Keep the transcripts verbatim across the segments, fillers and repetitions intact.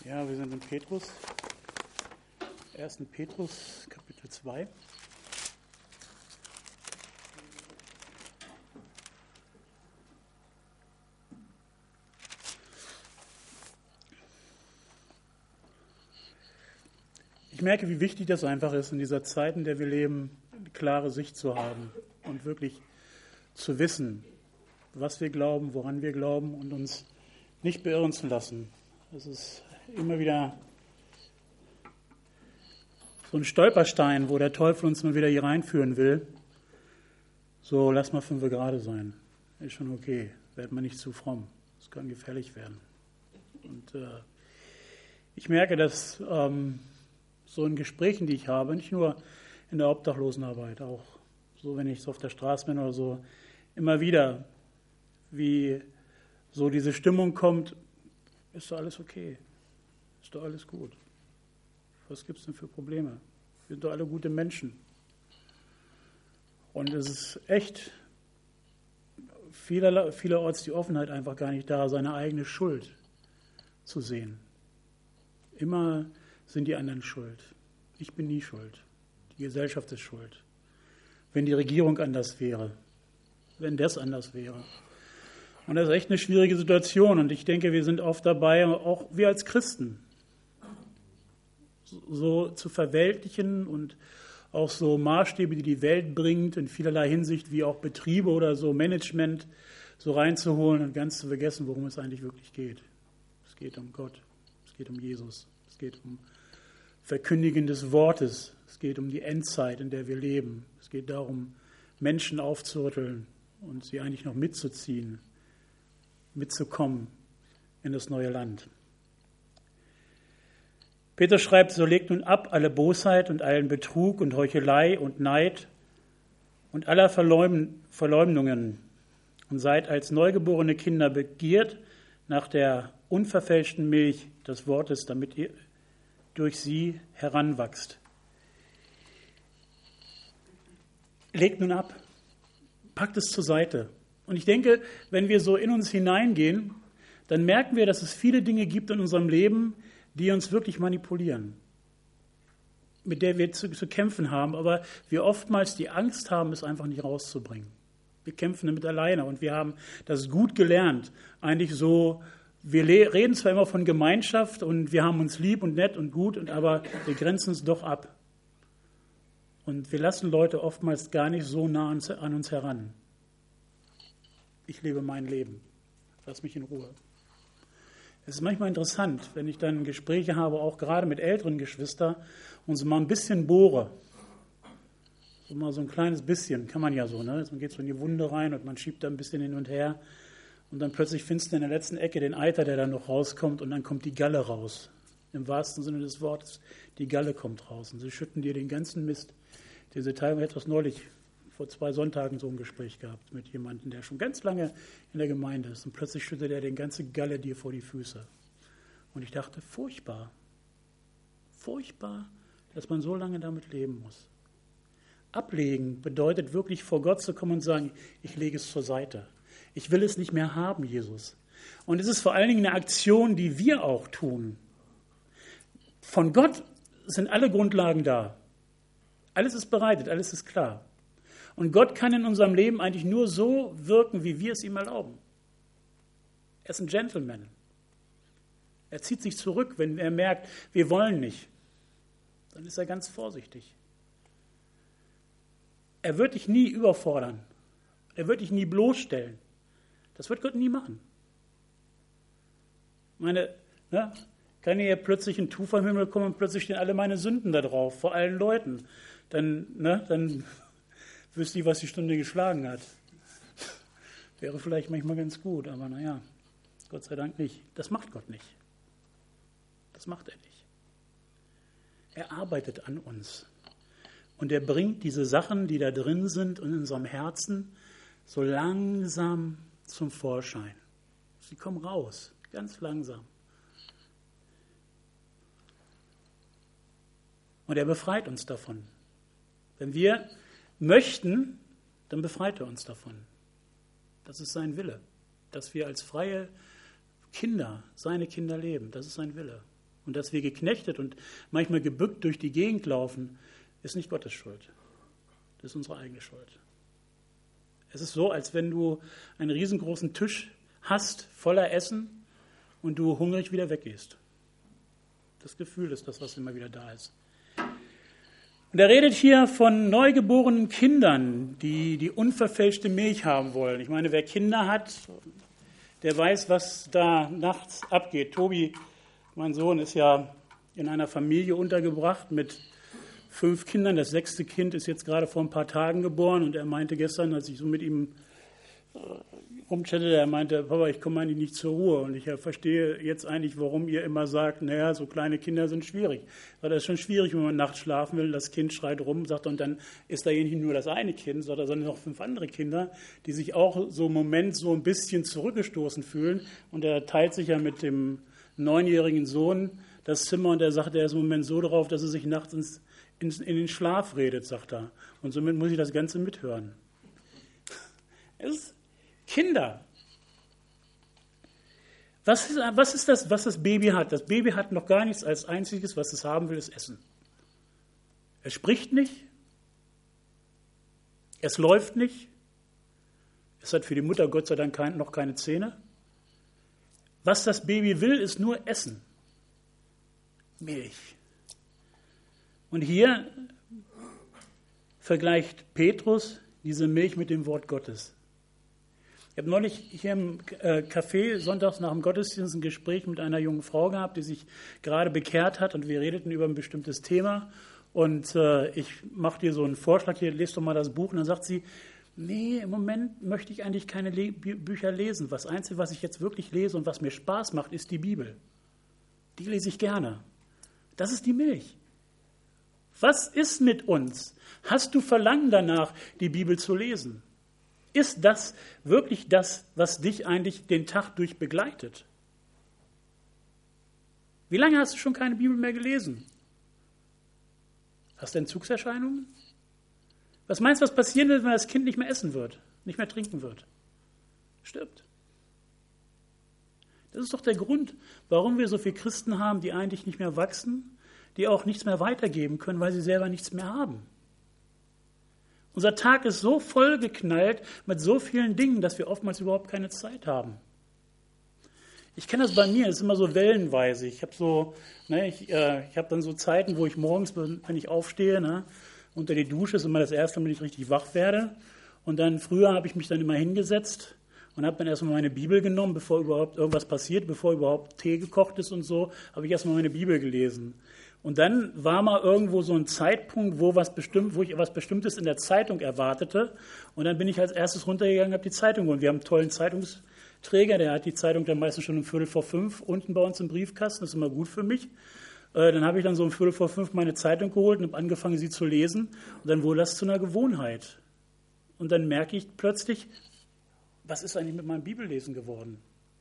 Ja, wir sind in Petrus, ersten Petrus, Kapitel zwei. Ich merke, wie wichtig das einfach ist, in dieser Zeit, in der wir leben, eine klare Sicht zu haben und wirklich zu wissen, was wir glauben, woran wir glauben und uns nicht beirren zu lassen. Es ist immer wieder so ein Stolperstein, wo der Teufel uns mal wieder hier reinführen will. So, lass mal fünf gerade sein. Ist schon okay. Werd mal nicht zu fromm. Es kann gefährlich werden. Und äh, ich merke, dass ähm, so in Gesprächen, die ich habe, nicht nur in der Obdachlosenarbeit, auch so, wenn ich so auf der Straße bin oder so, immer wieder, wie so diese Stimmung kommt, ist doch alles okay. Ist doch alles gut. Was gibt es denn für Probleme? Wir sind doch alle gute Menschen. Und es ist echt vielerlei, vielerorts die Offenheit einfach gar nicht da, seine eigene Schuld zu sehen. Immer sind die anderen schuld. Ich bin nie schuld. Die Gesellschaft ist schuld. Wenn die Regierung anders wäre, wenn das anders wäre. Und das ist echt eine schwierige Situation. Und ich denke, wir sind oft dabei, auch wir als Christen, so zu verweltlichen und auch so Maßstäbe, die die Welt bringt, in vielerlei Hinsicht, wie auch Betriebe oder so Management, so reinzuholen und ganz zu vergessen, worum es eigentlich wirklich geht. Es geht um Gott, es geht um Jesus, es geht um Verkündigen des Wortes, es geht um die Endzeit, in der wir leben. Es geht darum, Menschen aufzurütteln und sie eigentlich noch mitzuziehen, mitzukommen in das neue Land. Petrus schreibt, so legt nun ab alle Bosheit und allen Betrug und Heuchelei und Neid und aller Verleumdungen und seid als neugeborene Kinder begehrt nach der unverfälschten Milch des Wortes, damit ihr durch sie heranwachst. Legt nun ab, packt es zur Seite. Und ich denke, wenn wir so in uns hineingehen, dann merken wir, dass es viele Dinge gibt in unserem Leben, die uns wirklich manipulieren, mit der wir zu, zu kämpfen haben, aber wir oftmals die Angst haben, es einfach nicht rauszubringen. Wir kämpfen damit alleine und wir haben das gut gelernt, eigentlich so, wir le- reden zwar immer von Gemeinschaft und wir haben uns lieb und nett und gut, und aber wir grenzen es doch ab. Und wir lassen Leute oftmals gar nicht so nah an, an uns heran. Ich lebe mein Leben. Lass mich in Ruhe. Es ist manchmal interessant, wenn ich dann Gespräche habe, auch gerade mit älteren Geschwistern, und so mal ein bisschen bohre. So mal so ein kleines bisschen, kann man ja so, ne? Man geht so in die Wunde rein und man schiebt da ein bisschen hin und her. Und dann plötzlich findest du in der letzten Ecke den Eiter, der dann noch rauskommt, und dann kommt die Galle raus. Im wahrsten Sinne des Wortes, die Galle kommt raus. Und sie schütten dir den ganzen Mist. Diese Teilung etwas neulich vor zwei Sonntagen so ein Gespräch gehabt mit jemandem, der schon ganz lange in der Gemeinde ist. Und plötzlich schüttet er den ganzen Galle dir vor die Füße. Und ich dachte, furchtbar. Furchtbar, dass man so lange damit leben muss. Ablegen bedeutet wirklich vor Gott zu kommen und sagen, ich lege es zur Seite. Ich will es nicht mehr haben, Jesus. Und es ist vor allen Dingen eine Aktion, die wir auch tun. Von Gott sind alle Grundlagen da. Alles ist bereitet, alles ist klar. Und Gott kann in unserem Leben eigentlich nur so wirken, wie wir es ihm erlauben. Er ist ein Gentleman. Er zieht sich zurück, wenn er merkt, wir wollen nicht. Dann ist er ganz vorsichtig. Er wird dich nie überfordern. Er wird dich nie bloßstellen. Das wird Gott nie machen. Ich meine, ne, kann hier plötzlich ein Tuch vom Himmel kommen und plötzlich stehen alle meine Sünden da drauf, vor allen Leuten. Dann, ne, dann wüsste ich, was die Stunde geschlagen hat. Wäre vielleicht manchmal ganz gut, aber naja, Gott sei Dank nicht. Das macht Gott nicht. Das macht er nicht. Er arbeitet an uns. Und er bringt diese Sachen, die da drin sind in unserem Herzen, so langsam zum Vorschein. Sie kommen raus, ganz langsam. Und er befreit uns davon. Wenn wir möchten, dann befreit er uns davon. Das ist sein Wille, dass wir als freie Kinder, seine Kinder leben. Das ist sein Wille. und dass wir geknechtet und manchmal gebückt durch die Gegend laufen, ist nicht Gottes Schuld. Das ist unsere eigene Schuld. Es ist so, als wenn du einen riesengroßen Tisch hast, voller Essen, und du hungrig wieder weggehst. Das Gefühl ist das, was immer wieder da ist. Und er redet hier von neugeborenen Kindern, die die unverfälschte Milch haben wollen. Ich meine, wer Kinder hat, der weiß, was da nachts abgeht. Tobi, mein Sohn, ist ja in einer Familie untergebracht mit fünf Kindern. Das sechste Kind ist jetzt gerade vor ein paar Tagen geboren und er meinte gestern, als ich so mit ihm rumchattete, er meinte, Papa, ich komme eigentlich nicht zur Ruhe und ich verstehe jetzt eigentlich, warum ihr immer sagt, naja, so kleine Kinder sind schwierig. Weil das ist schon schwierig, wenn man nachts schlafen will, das Kind schreit rum, sagt, und dann ist da nicht nur das eine Kind, sondern noch fünf andere Kinder, die sich auch so im Moment so ein bisschen zurückgestoßen fühlen. Und er teilt sich ja mit dem neunjährigen Sohn das Zimmer und er sagt, er ist im Moment so drauf, dass er sich nachts ins, ins, in den Schlaf redet, sagt er. Und somit muss ich das Ganze mithören. Es ist Kinder. Was ist, was ist das, was das Baby hat? Das Baby hat noch gar nichts als einziges, was es haben will, ist Essen. Es spricht nicht. Es läuft nicht. Es hat für die Mutter Gott sei Dank kein, noch keine Zähne. Was das Baby will, ist nur Essen. Milch. Und hier vergleicht Petrus diese Milch mit dem Wort Gottes. Ich habe neulich hier im Café sonntags nach dem Gottesdienst ein Gespräch mit einer jungen Frau gehabt, die sich gerade bekehrt hat und wir redeten über ein bestimmtes Thema und äh, ich mache dir so einen Vorschlag, hier lest doch mal das Buch und dann sagt sie, nee, im Moment möchte ich eigentlich keine Le- Bücher lesen. Das Einzige, was ich jetzt wirklich lese und was mir Spaß macht, ist die Bibel. Die lese ich gerne. Das ist die Milch. Was ist mit uns? Hast du Verlangen danach, die Bibel zu lesen? Ist das wirklich das, was dich eigentlich den Tag durch begleitet? Wie lange hast du schon keine Bibel mehr gelesen? Hast du Entzugserscheinungen? Was meinst du, was passieren wird, wenn das Kind nicht mehr essen wird, nicht mehr trinken wird? Stirbt. Das ist doch der Grund, warum wir so viele Christen haben, die eigentlich nicht mehr wachsen, die auch nichts mehr weitergeben können, weil sie selber nichts mehr haben. Unser Tag ist so vollgeknallt mit so vielen Dingen, dass wir oftmals überhaupt keine Zeit haben. Ich kenne das bei mir, es ist immer so wellenweise. Ich habe so, ne, ich, äh, ich habe dann so Zeiten, wo ich morgens, wenn ich aufstehe, ne, unter die Dusche ist immer das erste Mal, wenn ich richtig wach werde. Und dann früher habe ich mich dann immer hingesetzt und habe dann erstmal meine Bibel genommen, bevor überhaupt irgendwas passiert, bevor überhaupt Tee gekocht ist und so, habe ich erstmal meine Bibel gelesen. Und dann war mal irgendwo so ein Zeitpunkt, wo, was bestimmt, wo ich etwas Bestimmtes in der Zeitung erwartete. Und dann bin ich als erstes runtergegangen und habe die Zeitung geholt. Wir haben einen tollen Zeitungsträger, der hat die Zeitung dann meistens schon um Viertel vor fünf unten bei uns im Briefkasten. Das ist immer gut für mich. Dann habe ich dann so um Viertel vor fünf meine Zeitung geholt und habe angefangen, sie zu lesen. Und dann wurde das zu einer Gewohnheit. Und dann merke ich plötzlich, was ist eigentlich mit meinem Bibellesen geworden?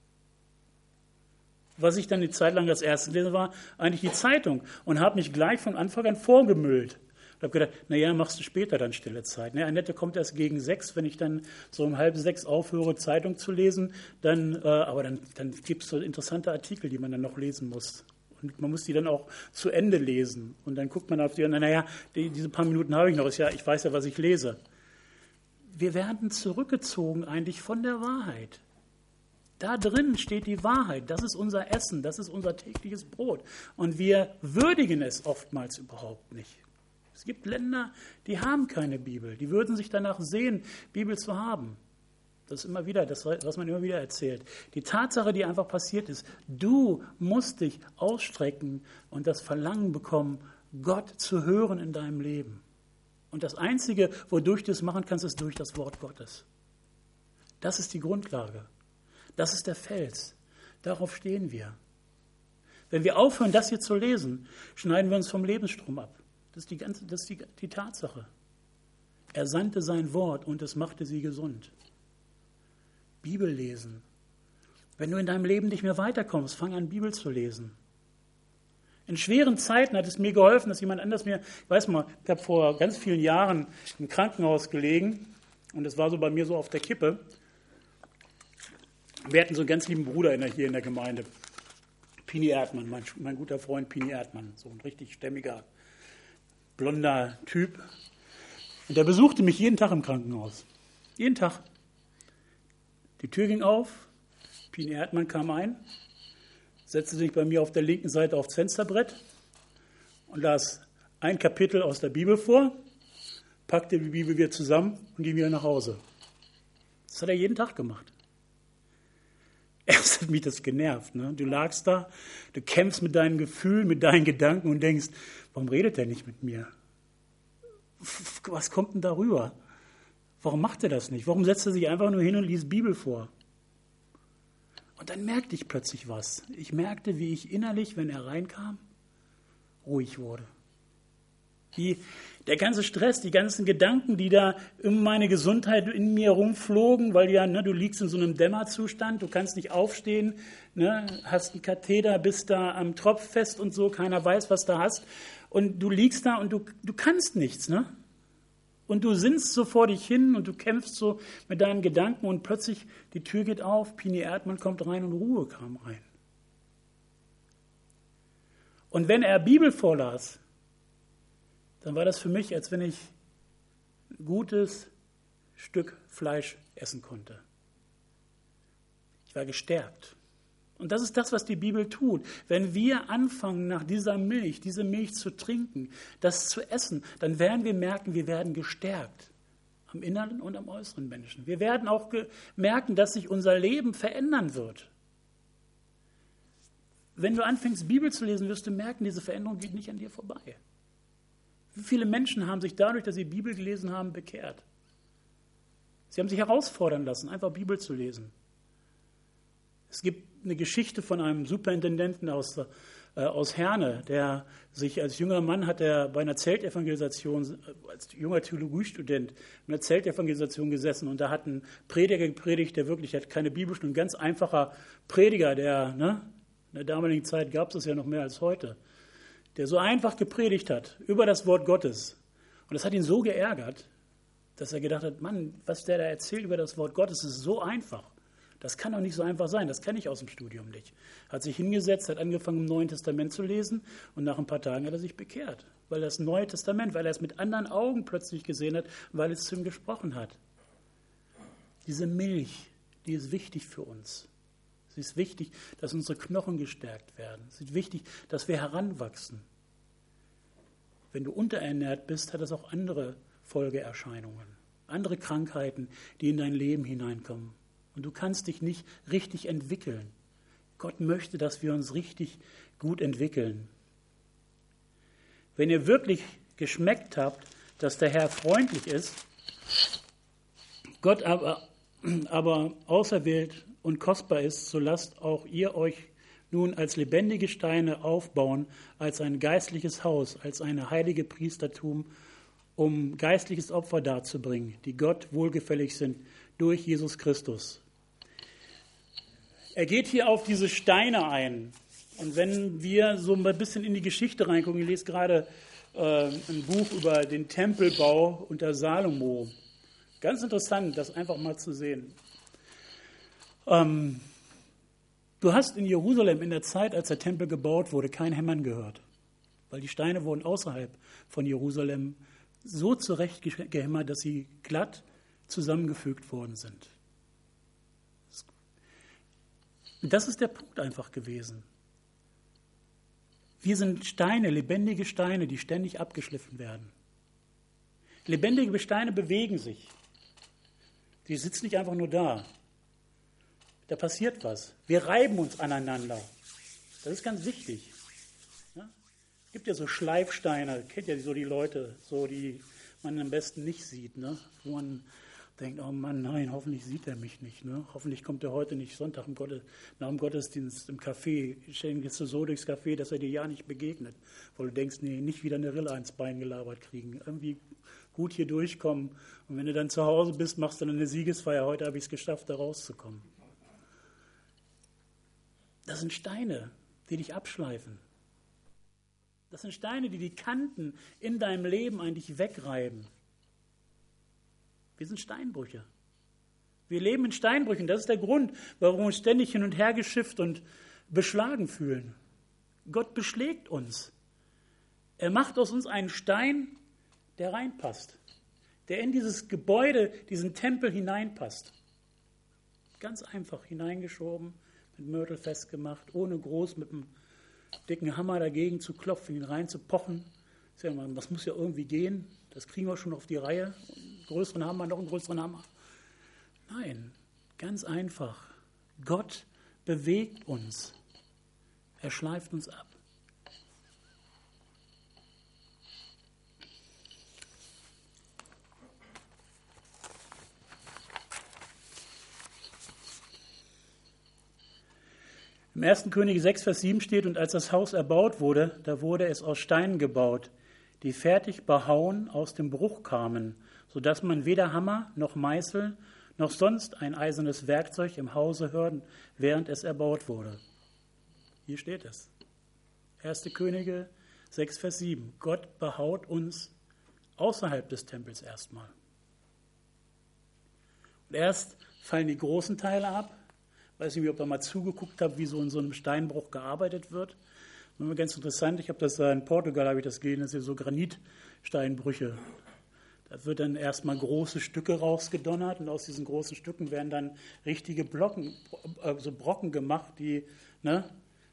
Was ich dann die Zeit lang als erstes lese, war eigentlich die Zeitung und habe mich gleich von Anfang an vorgemüllt. Ich habe gedacht, naja, machst du später dann stille Zeit. Ne, Annette kommt erst gegen sechs, wenn ich dann so um halb sechs aufhöre, Zeitung zu lesen, dann, äh, aber dann, dann gibt es so interessante Artikel, die man dann noch lesen muss. Und man muss die dann auch zu Ende lesen. Und dann guckt man auf die, naja, die, diese paar Minuten habe ich noch, ist ja, ich weiß ja, was ich lese. Wir werden zurückgezogen eigentlich von der Wahrheit. Da drin steht die Wahrheit. Das ist unser Essen, das ist unser tägliches Brot. Und wir würdigen es oftmals überhaupt nicht. Es gibt Länder, die haben keine Bibel. Die würden sich danach sehen, Bibel zu haben. Das ist immer wieder das, was man immer wieder erzählt. Die Tatsache, die einfach passiert ist, du musst dich ausstrecken und das Verlangen bekommen, Gott zu hören in deinem Leben. Und das Einzige, wodurch du es machen kannst, ist durch das Wort Gottes. Das ist die Grundlage. Das ist der Fels. Darauf stehen wir. Wenn wir aufhören, das hier zu lesen, schneiden wir uns vom Lebensstrom ab. Das ist die, ganze, das ist die, die Tatsache. Er sandte sein Wort und es machte sie gesund. Bibel lesen. Wenn du in deinem Leben nicht mehr weiterkommst, fang an, Bibel zu lesen. In schweren Zeiten hat es mir geholfen, dass jemand anders mir, ich weiß mal, ich habe vor ganz vielen Jahren im Krankenhaus gelegen und es war so bei mir so auf der Kippe. Wir hatten so einen ganz lieben Bruder in der, hier in der Gemeinde, Pini Erdmann, mein, mein guter Freund Pini Erdmann, so ein richtig stämmiger, blonder Typ. Und der besuchte mich jeden Tag im Krankenhaus. Jeden Tag. Die Tür ging auf, Pini Erdmann kam ein, setzte sich bei mir auf der linken Seite aufs Fensterbrett und las ein Kapitel aus der Bibel vor, packte die Bibel wieder zusammen und ging wieder nach Hause. Das hat er jeden Tag gemacht. Erst hat mich das genervt. Ne? Du lagst da, du kämpfst mit deinen Gefühlen, mit deinen Gedanken und denkst, warum redet er nicht mit mir? Was kommt denn darüber? Warum macht er das nicht? Warum setzt er sich einfach nur hin und liest Bibel vor? Und dann merkte ich plötzlich was. Ich merkte, wie ich innerlich, wenn er reinkam, ruhig wurde. Wie der ganze Stress, die ganzen Gedanken, die da um meine Gesundheit in mir rumflogen, weil ja, ne, du liegst in so einem Dämmerzustand, du kannst nicht aufstehen, ne, hast einen Katheter, bist da am Tropf fest und so, keiner weiß, was du hast. Und du liegst da und du, du kannst nichts, ne? Und du sinnst so vor dich hin und du kämpfst so mit deinen Gedanken und plötzlich die Tür geht auf, Pini Erdmann kommt rein und Ruhe kam rein. Und wenn er Bibel vorlas, dann war das für mich, als wenn ich ein gutes Stück Fleisch essen konnte. Ich war gestärkt. Und das ist das, was die Bibel tut. Wenn wir anfangen, nach dieser Milch, diese Milch zu trinken, das zu essen, dann werden wir merken, wir werden gestärkt. Am inneren und am äußeren Menschen. Wir werden auch merken, dass sich unser Leben verändern wird. Wenn du anfängst, Bibel zu lesen, wirst du merken, diese Veränderung geht nicht an dir vorbei. Wie viele Menschen haben sich dadurch, dass sie Bibel gelesen haben, bekehrt? Sie haben sich herausfordern lassen, einfach Bibel zu lesen. Es gibt eine Geschichte von einem Superintendenten aus, äh, aus Herne, der sich als junger Mann hat er bei einer Zeltevangelisation, als junger Theologiestudent, in einer Zeltevangelisation gesessen und da hat ein Prediger gepredigt, der wirklich, der hat keine Bibelstunde, ein ganz einfacher Prediger, der, ne, in der damaligen Zeit gab es das ja noch mehr als heute, der so einfach gepredigt hat über das Wort Gottes. Und das hat ihn so geärgert, dass er gedacht hat, Mann, was der da erzählt über das Wort Gottes, ist so einfach. Das kann doch nicht so einfach sein, das kenne ich aus dem Studium nicht. Hat sich hingesetzt, hat angefangen, im Neuen Testament zu lesen und nach ein paar Tagen hat er sich bekehrt. Weil das Neue Testament, weil er es mit anderen Augen plötzlich gesehen hat, weil es zu ihm gesprochen hat. Diese Milch, die ist wichtig für uns. Es ist wichtig, dass unsere Knochen gestärkt werden. Es ist wichtig, dass wir heranwachsen. Wenn du unterernährt bist, hat das auch andere Folgeerscheinungen, andere Krankheiten, die in dein Leben hineinkommen. Und du kannst dich nicht richtig entwickeln. Gott möchte, dass wir uns richtig gut entwickeln. Wenn ihr wirklich geschmeckt habt, dass der Herr freundlich ist, Gott aber, aber auserwählt und kostbar ist, so lasst auch ihr euch nun als lebendige Steine aufbauen, als ein geistliches Haus, als eine heilige Priestertum, um geistliches Opfer darzubringen, die Gott wohlgefällig sind durch Jesus Christus. Er geht hier auf diese Steine ein. Und wenn wir so ein bisschen in die Geschichte reingucken, ich lese gerade äh, ein Buch über den Tempelbau unter Salomo. Ganz interessant, das einfach mal zu sehen. Ähm, du hast in Jerusalem in der Zeit, als der Tempel gebaut wurde, kein Hämmern gehört. Weil die Steine wurden außerhalb von Jerusalem so zurechtgehämmert, dass sie glatt zusammengefügt worden sind. Das ist der Punkt einfach gewesen. Wir sind Steine, lebendige Steine, die ständig abgeschliffen werden. Lebendige Steine bewegen sich. Die sitzen nicht einfach nur da. Da passiert was. Wir reiben uns aneinander. Das ist ganz wichtig. Ja? Es gibt ja so Schleifsteine, kennt ja so die Leute, so die man am besten nicht sieht, ne? Wo man denkt, oh Mann, nein, hoffentlich sieht er mich nicht. Ne? Hoffentlich kommt er heute nicht Sonntag im Gottes, nach dem Gottesdienst im Café. Gehst du so durchs Café, dass er dir ja nicht begegnet. Weil du denkst, nee, nicht wieder eine Rille ans Bein gelabert kriegen. Irgendwie gut hier durchkommen. Und wenn du dann zu Hause bist, machst du dann eine Siegesfeier. Heute habe ich es geschafft, da rauszukommen. Das sind Steine, die dich abschleifen. Das sind Steine, die die Kanten in deinem Leben eigentlich wegreiben. Wir sind Steinbrüche. Wir leben in Steinbrüchen. Das ist der Grund, warum wir uns ständig hin und her geschifft und beschlagen fühlen. Gott beschlägt uns. Er macht aus uns einen Stein, der reinpasst, der in dieses Gebäude, diesen Tempel hineinpasst. Ganz einfach hineingeschoben, mit Mörtel festgemacht, ohne groß mit einem dicken Hammer dagegen zu klopfen, ihn reinzupochen. Das muss ja irgendwie gehen, das kriegen wir schon auf die Reihe. Einen größeren Hammer, noch einen größeren Hammer. Nein, ganz einfach. Gott bewegt uns. Er schleift uns ab. Im ersten Könige sechs, Vers sieben steht, und als das Haus erbaut wurde, da wurde es aus Steinen gebaut, die fertig behauen aus dem Bruch kamen, sodass man weder Hammer noch Meißel noch sonst ein eisernes Werkzeug im Hause hörten, während es erbaut wurde. Hier steht es. ersten Könige sechs, Vers sieben. Gott behaut uns außerhalb des Tempels erstmal. Und erst fallen die großen Teile ab. Ich weiß nicht, ob ihr mal zugeguckt habt, wie so in so einem Steinbruch gearbeitet wird. Das ist ganz interessant. Ich habe das in Portugal, habe ich das gesehen, das sind so Granitsteinbrüche. Da wird dann erstmal große Stücke rausgedonnert und aus diesen großen Stücken werden dann richtige Blocken, also Brocken gemacht, die ne,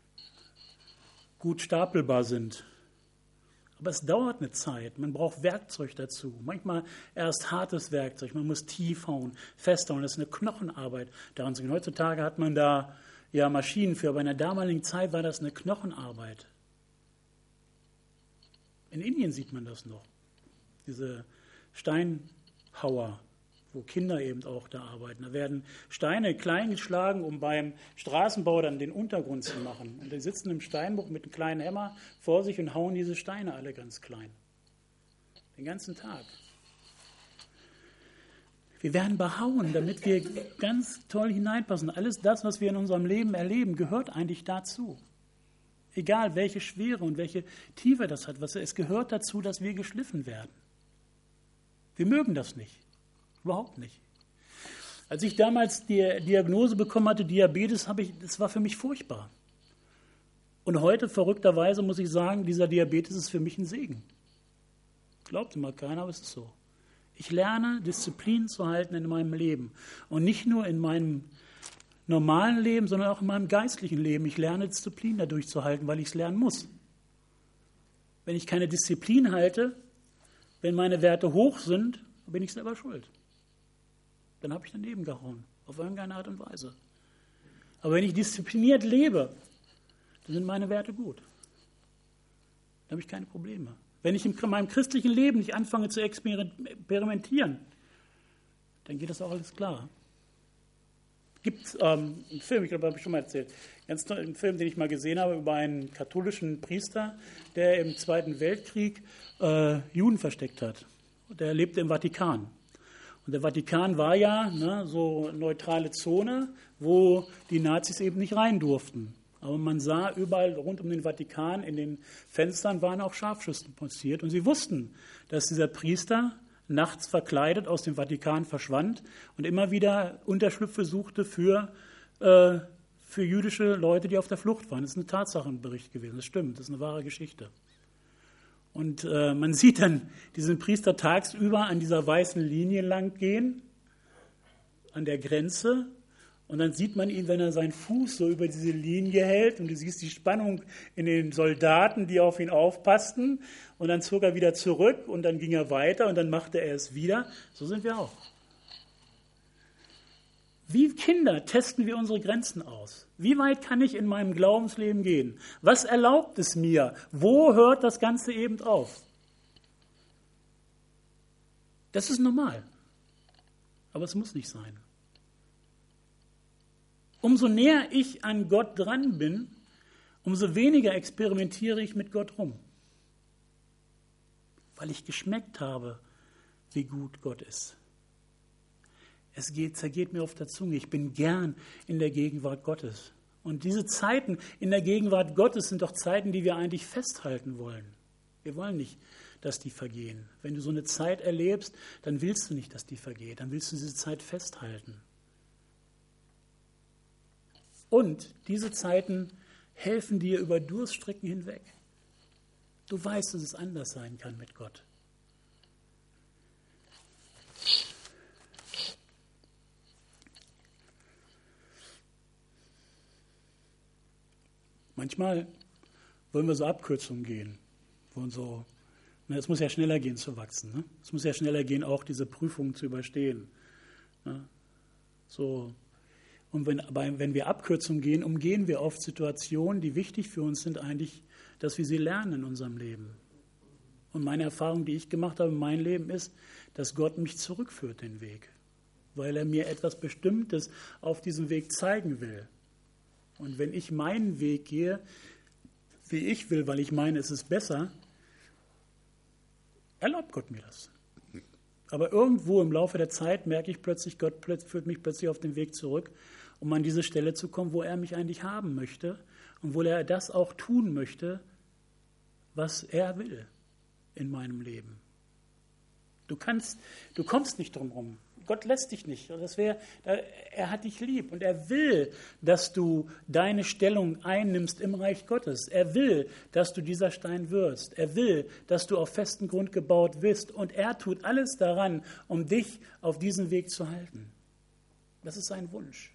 gut stapelbar sind. Aber es dauert eine Zeit. Man braucht Werkzeug dazu. Manchmal erst hartes Werkzeug. Man muss tief hauen, festhauen. Das ist eine Knochenarbeit. Daran zu gehen. Heutzutage hat man da ja Maschinen für, aber in der damaligen Zeit war das eine Knochenarbeit. In Indien sieht man das noch. Diese Steinhauer, wo Kinder eben auch da arbeiten. Da werden Steine klein geschlagen, um beim Straßenbau dann den Untergrund zu machen. Und die sitzen im Steinbruch mit einem kleinen Hammer vor sich und hauen diese Steine alle ganz klein. Den ganzen Tag. Wir werden behauen, damit wir ganz toll hineinpassen. Alles das, was wir in unserem Leben erleben, gehört eigentlich dazu. Egal, welche Schwere und welche Tiefe das hat. Es gehört dazu, dass wir geschliffen werden. Wir mögen das nicht. Überhaupt nicht. Als ich damals die Diagnose bekommen hatte, Diabetes, habe ich, das war für mich furchtbar. Und heute, verrückterweise, muss ich sagen, dieser Diabetes ist für mich ein Segen. Glaubt immer keiner, aber es ist so. Ich lerne, Disziplin zu halten in meinem Leben. Und nicht nur in meinem normalen Leben, sondern auch in meinem geistlichen Leben. Ich lerne, Disziplin dadurch zu halten, weil ich es lernen muss. Wenn ich keine Disziplin halte, wenn meine Werte hoch sind, bin ich selber schuld. Dann habe ich daneben gehauen, auf irgendeine Art und Weise. Aber wenn ich diszipliniert lebe, dann sind meine Werte gut. Dann habe ich keine Probleme. Wenn ich in meinem christlichen Leben nicht anfange zu experimentieren, dann geht das auch alles klar. Gibt es ähm, einen Film, ich glaube, das habe ich schon mal erzählt, ganz toll, einen Film, den ich mal gesehen habe, über einen katholischen Priester, der im Zweiten Weltkrieg äh, Juden versteckt hat. Der lebte im Vatikan. Und der Vatikan war ja ne, so eine neutrale Zone, wo die Nazis eben nicht rein durften. Aber man sah überall rund um den Vatikan, in den Fenstern waren auch Scharfschützen postiert. Und sie wussten, dass dieser Priester nachts verkleidet aus dem Vatikan verschwand und immer wieder Unterschlüpfe suchte für, äh, für jüdische Leute, die auf der Flucht waren. Das ist ein Tatsachenbericht gewesen, das stimmt, das ist eine wahre Geschichte. Und äh, man sieht dann diesen Priester tagsüber an dieser weißen Linie lang gehen, an der Grenze. Und dann sieht man ihn, wenn er seinen Fuß so über diese Linie hält. Und du siehst die Spannung in den Soldaten, die auf ihn aufpassten. Und dann zog er wieder zurück und dann ging er weiter und dann machte er es wieder. So sind wir auch. Wie Kinder testen wir unsere Grenzen aus. Wie weit kann ich in meinem Glaubensleben gehen? Was erlaubt es mir? Wo hört das Ganze eben auf? Das ist normal. Aber es muss nicht sein. Umso näher ich an Gott dran bin, umso weniger experimentiere ich mit Gott rum. Weil ich geschmeckt habe, wie gut Gott ist. Es geht, zergeht mir auf der Zunge. Ich bin gern in der Gegenwart Gottes. Und diese Zeiten in der Gegenwart Gottes sind doch Zeiten, die wir eigentlich festhalten wollen. Wir wollen nicht, dass die vergehen. Wenn du so eine Zeit erlebst, dann willst du nicht, dass die vergeht. Dann willst du diese Zeit festhalten. Und diese Zeiten helfen dir über Durststrecken hinweg. Du weißt, dass es anders sein kann mit Gott. Manchmal wollen wir so Abkürzungen gehen. Wollen so, na, es muss ja schneller gehen zu wachsen. Ne? Es muss ja schneller gehen, auch diese Prüfungen zu überstehen. Ne? So. Und wenn, aber wenn wir Abkürzungen gehen, umgehen wir oft Situationen, die wichtig für uns sind, eigentlich, dass wir sie lernen in unserem Leben. Und meine Erfahrung, die ich gemacht habe in meinem Leben, ist, dass Gott mich zurückführt den Weg, weil er mir etwas Bestimmtes auf diesem Weg zeigen will. Und wenn ich meinen Weg gehe, wie ich will, weil ich meine, es ist besser, erlaubt Gott mir das. Aber irgendwo im Laufe der Zeit merke ich plötzlich, Gott führt mich plötzlich auf den Weg zurück, um an diese Stelle zu kommen, wo er mich eigentlich haben möchte und wo er das auch tun möchte, was er will in meinem Leben. Du kannst, du kommst nicht drum herum. Gott lässt dich nicht. Das wär, er hat dich lieb und er will, dass du deine Stellung einnimmst im Reich Gottes. Er will, dass du dieser Stein wirst. Er will, dass du auf festen Grund gebaut bist. Und er tut alles daran, um dich auf diesem Weg zu halten. Das ist sein Wunsch.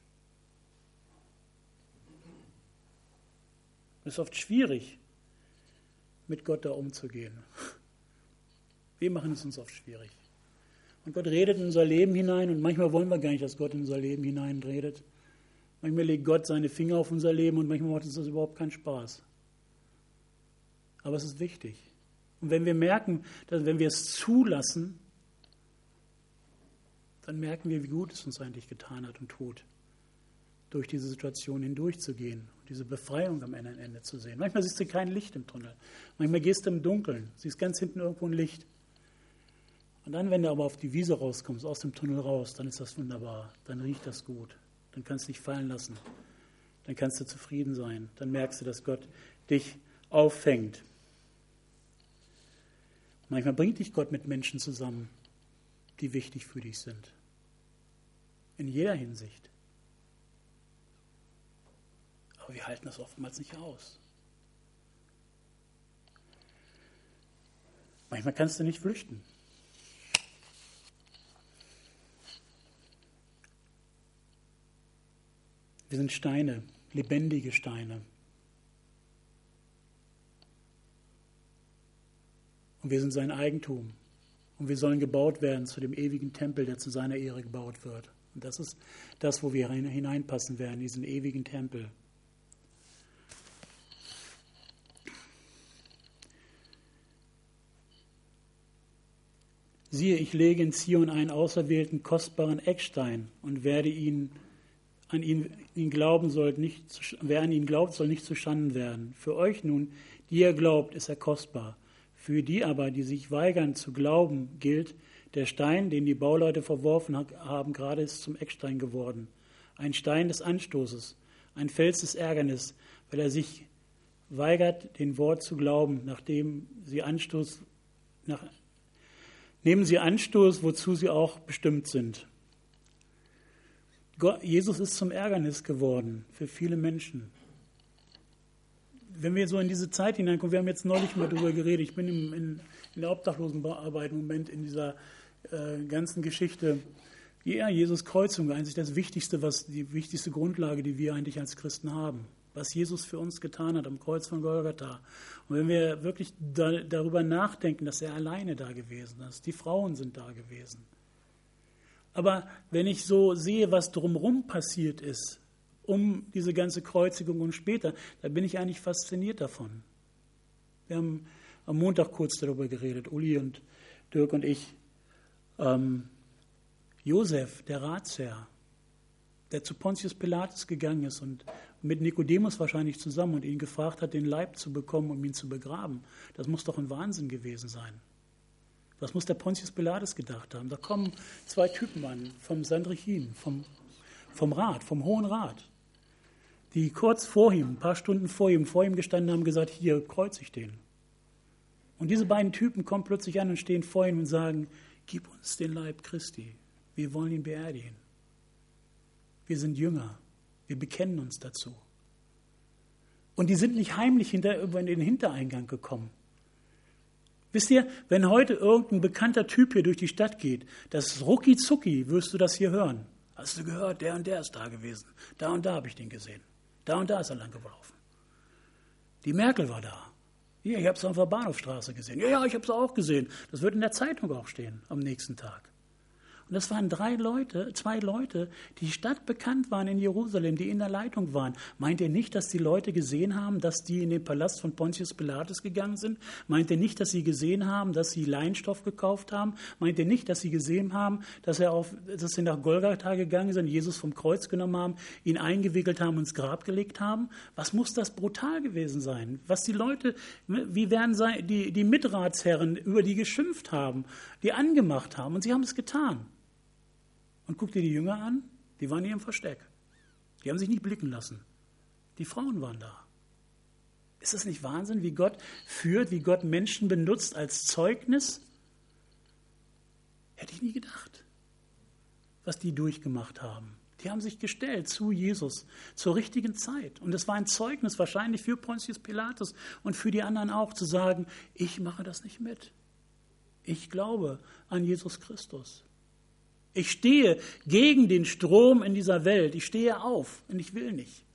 Es ist oft schwierig, mit Gott da umzugehen. Wir machen es uns oft schwierig. Und Gott redet in unser Leben hinein und manchmal wollen wir gar nicht, dass Gott in unser Leben hineinredet. Manchmal legt Gott seine Finger auf unser Leben und manchmal macht uns das überhaupt keinen Spaß. Aber es ist wichtig. Und wenn wir merken, dass wenn wir es zulassen, dann merken wir, wie gut es uns eigentlich getan hat und tut, durch diese Situation hindurchzugehen und diese Befreiung am Ende zu sehen. Manchmal siehst du kein Licht im Tunnel. Manchmal gehst du im Dunkeln, siehst ganz hinten irgendwo ein Licht. Und dann, wenn du aber auf die Wiese rauskommst, aus dem Tunnel raus, dann ist das wunderbar. Dann riecht das gut. Dann kannst du dich fallen lassen. Dann kannst du zufrieden sein. Dann merkst du, dass Gott dich auffängt. Manchmal bringt dich Gott mit Menschen zusammen, die wichtig für dich sind. In jeder Hinsicht. Aber wir halten das oftmals nicht aus. Manchmal kannst du nicht flüchten. Wir sind Steine, lebendige Steine. Und wir sind sein Eigentum. Und wir sollen gebaut werden zu dem ewigen Tempel, der zu seiner Ehre gebaut wird. Und das ist das, wo wir hineinpassen werden, diesen ewigen Tempel. Siehe, ich lege in Zion einen auserwählten, kostbaren Eckstein und werde ihn An ihn, ihn glauben soll, nicht, wer an ihn glaubt, soll nicht zuschanden werden. Für euch nun, die ihr glaubt, ist er kostbar. Für die aber, die sich weigern zu glauben, gilt, der Stein, den die Bauleute verworfen haben, gerade ist zum Eckstein geworden. Ein Stein des Anstoßes, ein Fels des Ärgernisses, weil er sich weigert, den Wort zu glauben, nachdem sie Anstoß, nach, nehmen sie Anstoß, wozu sie auch bestimmt sind. Gott, Jesus ist zum Ärgernis geworden für viele Menschen. Wenn wir so in diese Zeit hineinkommen, wir haben jetzt neulich mal darüber geredet, ich bin im, in, in der Obdachlosenarbeit im Moment in dieser äh, ganzen Geschichte. Ja, Jesus Kreuzung war eigentlich das Wichtigste, was die wichtigste Grundlage, die wir eigentlich als Christen haben. Was Jesus für uns getan hat am Kreuz von Golgatha. Und wenn wir wirklich da, darüber nachdenken, dass er alleine da gewesen ist, die Frauen sind da gewesen. Aber wenn ich so sehe, was drumherum passiert ist, um diese ganze Kreuzigung und später, da bin ich eigentlich fasziniert davon. Wir haben am Montag kurz darüber geredet, Uli und Dirk und ich. Ähm, Josef, der Ratsherr, der zu Pontius Pilatus gegangen ist und mit Nikodemus wahrscheinlich zusammen und ihn gefragt hat, den Leib zu bekommen, um ihn zu begraben. Das muss doch ein Wahnsinn gewesen sein. Was muss der Pontius Pilatus gedacht haben? Da kommen zwei Typen an, vom Sanhedrin, vom, vom Rat, vom Hohen Rat, die kurz vor ihm, ein paar Stunden vor ihm, vor ihm gestanden haben und gesagt, hier, kreuzig den. Und diese beiden Typen kommen plötzlich an und stehen vor ihm und sagen, gib uns den Leib Christi, wir wollen ihn beerdigen. Wir sind Jünger, wir bekennen uns dazu. Und die sind nicht heimlich hinter, in den Hintereingang gekommen. Wisst ihr, wenn heute irgendein bekannter Typ hier durch die Stadt geht, das ist rucki zucki, wirst du das hier hören. Hast du gehört, der und der ist da gewesen. Da und da habe ich den gesehen. Da und da ist er lang gelaufen. Die Merkel war da. Hier, ich habe es auf der Bahnhofstraße gesehen. Ja, ja, ich habe es auch gesehen. Das wird in der Zeitung auch stehen am nächsten Tag. Und das waren drei Leute, zwei Leute, die stadtbekannt waren in Jerusalem, die in der Leitung waren. Meint ihr nicht, dass die Leute gesehen haben, dass die in den Palast von Pontius Pilatus gegangen sind? Meint ihr nicht, dass sie gesehen haben, dass sie Leinstoff gekauft haben? Meint ihr nicht, dass sie gesehen haben, dass, er auf, dass sie nach Golgatha gegangen sind, Jesus vom Kreuz genommen haben, ihn eingewickelt haben und ins Grab gelegt haben? Was muss das brutal gewesen sein? Was die Leute, wie werden die, die Mitratsherren über die geschimpft haben, die angemacht haben? Und sie haben es getan. Und guck dir die Jünger an, die waren hier im Versteck. Die haben sich nicht blicken lassen. Die Frauen waren da. Ist das nicht Wahnsinn, wie Gott führt, wie Gott Menschen benutzt als Zeugnis? Hätte ich nie gedacht, was die durchgemacht haben. Die haben sich gestellt zu Jesus zur richtigen Zeit. Und es war ein Zeugnis wahrscheinlich für Pontius Pilatus und für die anderen auch, zu sagen, ich mache das nicht mit. Ich glaube an Jesus Christus. Ich stehe gegen den Strom in dieser Welt. Ich stehe auf und ich will nicht.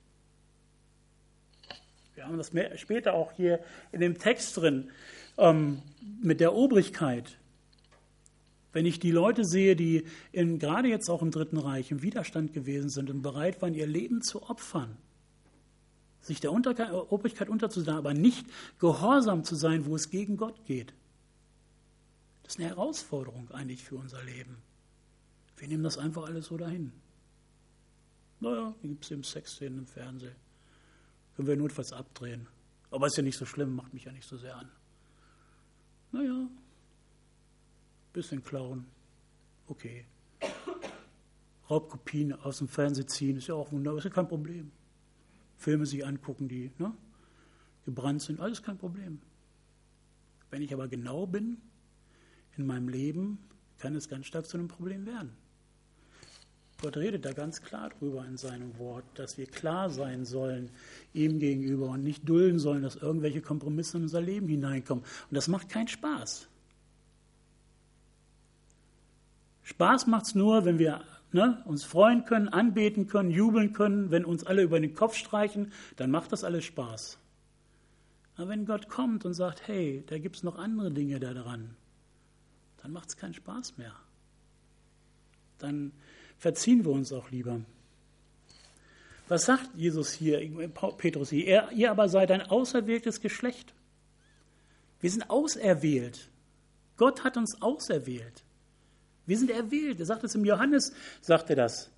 Wir haben das mehr, später auch hier in dem Text drin ähm, mit der Obrigkeit. Wenn ich die Leute sehe, die in, gerade jetzt auch im Dritten Reich im Widerstand gewesen sind und bereit waren, ihr Leben zu opfern, sich der Unter- Obrigkeit unterzuordnen, aber nicht gehorsam zu sein, wo es gegen Gott geht. Das ist eine Herausforderung eigentlich für unser Leben. Wir nehmen das einfach alles so dahin. Naja, hier gibt es eben Sexszenen im Fernsehen. Können wir notfalls abdrehen. Aber ist ja nicht so schlimm, macht mich ja nicht so sehr an. Naja, bisschen klauen, okay. Raubkopien aus dem Fernsehen ziehen, ist ja auch wunderbar, ist ja kein Problem. Filme sich angucken, die ne, gebrannt sind, alles kein Problem. Wenn ich aber genau bin in meinem Leben, kann es ganz stark zu einem Problem werden. Gott redet da ganz klar drüber in seinem Wort, dass wir klar sein sollen ihm gegenüber und nicht dulden sollen, dass irgendwelche Kompromisse in unser Leben hineinkommen. Und das macht keinen Spaß. Spaß macht es nur, wenn wir ne, uns freuen können, anbeten können, jubeln können, wenn uns alle über den Kopf streichen, dann macht das alles Spaß. Aber wenn Gott kommt und sagt, hey, da gibt es noch andere Dinge da dran, dann macht es keinen Spaß mehr. Dann verziehen wir uns auch lieber. Was sagt Jesus hier, Petrus hier? Er, ihr aber seid ein auserwähltes Geschlecht. Wir sind auserwählt. Gott hat uns auserwählt. Wir sind erwählt. Er sagt es im Johannes, sagt er das.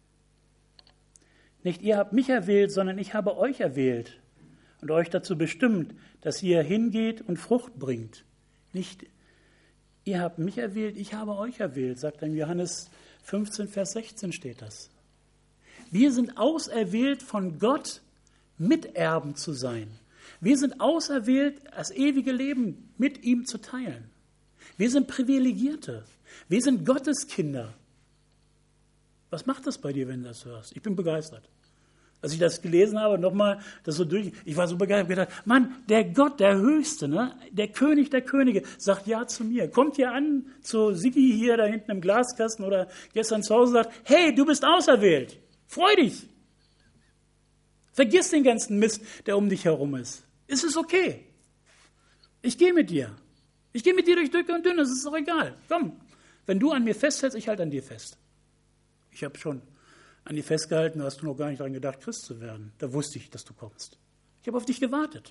Nicht ihr habt mich erwählt, sondern ich habe euch erwählt und euch dazu bestimmt, dass ihr hingeht und Frucht bringt. Nicht ihr habt mich erwählt, ich habe euch erwählt, sagt er in Johannes fünfzehn, Vers sechzehn steht das. Wir sind auserwählt von Gott, Miterben zu sein. Wir sind auserwählt, das ewige Leben mit ihm zu teilen. Wir sind Privilegierte. Wir sind Gottes Kinder. Was macht das bei dir, wenn du das hörst? Ich bin begeistert. Als ich das gelesen habe, nochmal das so durch, ich war so begeistert, ich habe gedacht, Mann, der Gott, der Höchste, ne, der König der Könige, sagt ja zu mir. Kommt hier an zu Sigi hier da hinten im Glaskasten oder gestern zu Hause und sagt, hey, du bist auserwählt. Freu dich. Vergiss den ganzen Mist, der um dich herum ist. Es ist okay. Ich gehe mit dir. Ich gehe mit dir durch Dicke und Dünne, es ist doch egal. Komm, wenn du an mir festhältst, ich halte an dir fest. Ich habe schon an dir festgehalten, da hast du noch gar nicht daran gedacht, Christ zu werden. Da wusste ich, dass du kommst. Ich habe auf dich gewartet.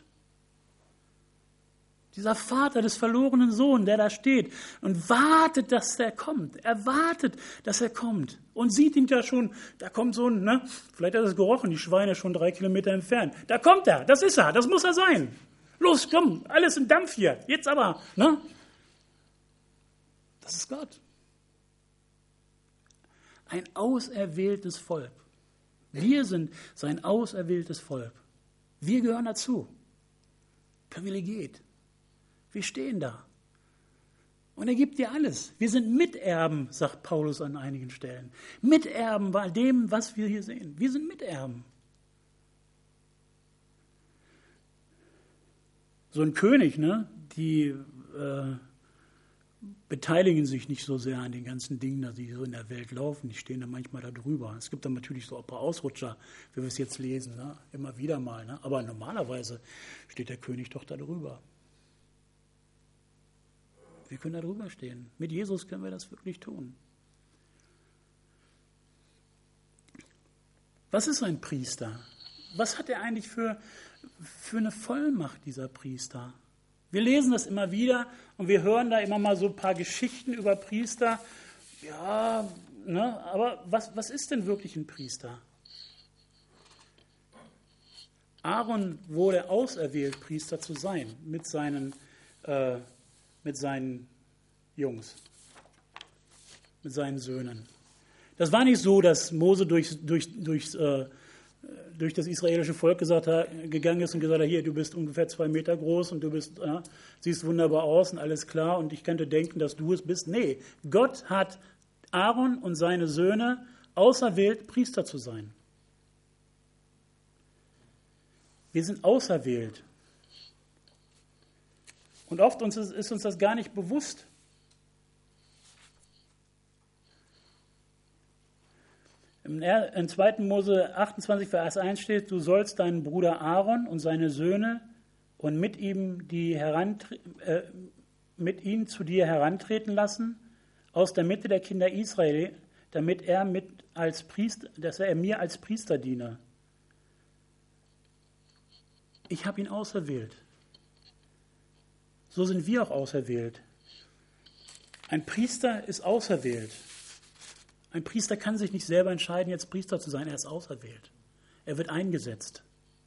Dieser Vater des verlorenen Sohnes, der da steht und wartet, dass er kommt. Er wartet, dass er kommt. Und sieht ihn ja schon, da kommt so ein, ne? Vielleicht hat er es gerochen, die Schweine schon drei Kilometer entfernt. Da kommt er, das ist er, das muss er sein. Los, komm, alles in Dampf hier. Jetzt aber, ne? Das ist Gott. Ein auserwähltes Volk. Wir sind sein auserwähltes Volk. Wir gehören dazu. Privilegiert. Wir stehen da. Und er gibt dir alles. Wir sind Miterben, sagt Paulus an einigen Stellen. Miterben bei dem, was wir hier sehen. Wir sind Miterben. So ein König, ne, die äh, beteiligen sich nicht so sehr an den ganzen Dingen, die so in der Welt laufen. Die stehen da manchmal da drüber. Es gibt dann natürlich so ein paar Ausrutscher, wie wir es jetzt lesen, ne, immer wieder mal. Ne, aber normalerweise steht der König doch da drüber. Wir können da drüber stehen. Mit Jesus können wir das wirklich tun. Was ist ein Priester? Was hat er eigentlich für, für eine Vollmacht, dieser Priester? Wir lesen das immer wieder und wir hören da immer mal so ein paar Geschichten über Priester. Ja, ne, aber was, was ist denn wirklich ein Priester? Aaron wurde auserwählt, Priester zu sein, mit seinen, äh, mit seinen Jungs, mit seinen Söhnen. Das war nicht so, dass Mose durch, durch, durch, äh, durch das israelische Volk gesagt hat, gegangen ist und gesagt hat, hier, du bist ungefähr zwei Meter groß und du bist, äh, siehst wunderbar aus und alles klar und ich könnte denken, dass du es bist. Nee, Gott hat Aaron und seine Söhne auserwählt, Priester zu sein. Wir sind auserwählt. Und oft uns ist, ist uns das gar nicht bewusst. In zweiter Mose achtundzwanzig, Vers eins steht, du sollst deinen Bruder Aaron und seine Söhne und mit ihm, die herantre- äh, mit ihnen zu dir herantreten lassen, aus der Mitte der Kinder Israel, damit er, mit als Priester, dass er mir als Priester diene. Ich habe ihn auserwählt. So sind wir auch auserwählt. Ein Priester ist auserwählt. Ein Priester kann sich nicht selber entscheiden, jetzt Priester zu sein. Er ist auserwählt. Er wird eingesetzt.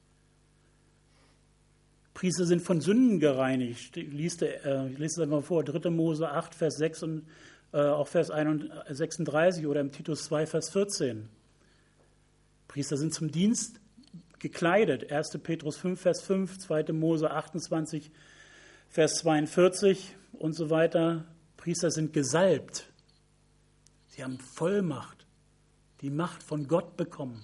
Priester sind von Sünden gereinigt. Ich lese, äh, ich lese es einmal vor. dritter Mose acht, Vers sechs und äh, auch Vers sechsunddreißig oder im Titus zwei, Vers vierzehn. Priester sind zum Dienst gekleidet. erster Petrus fünf, Vers fünf, zweiter Mose achtundzwanzig, Vers zweiundvierzig und so weiter. Priester sind gesalbt. Sie haben Vollmacht, die Macht von Gott bekommen.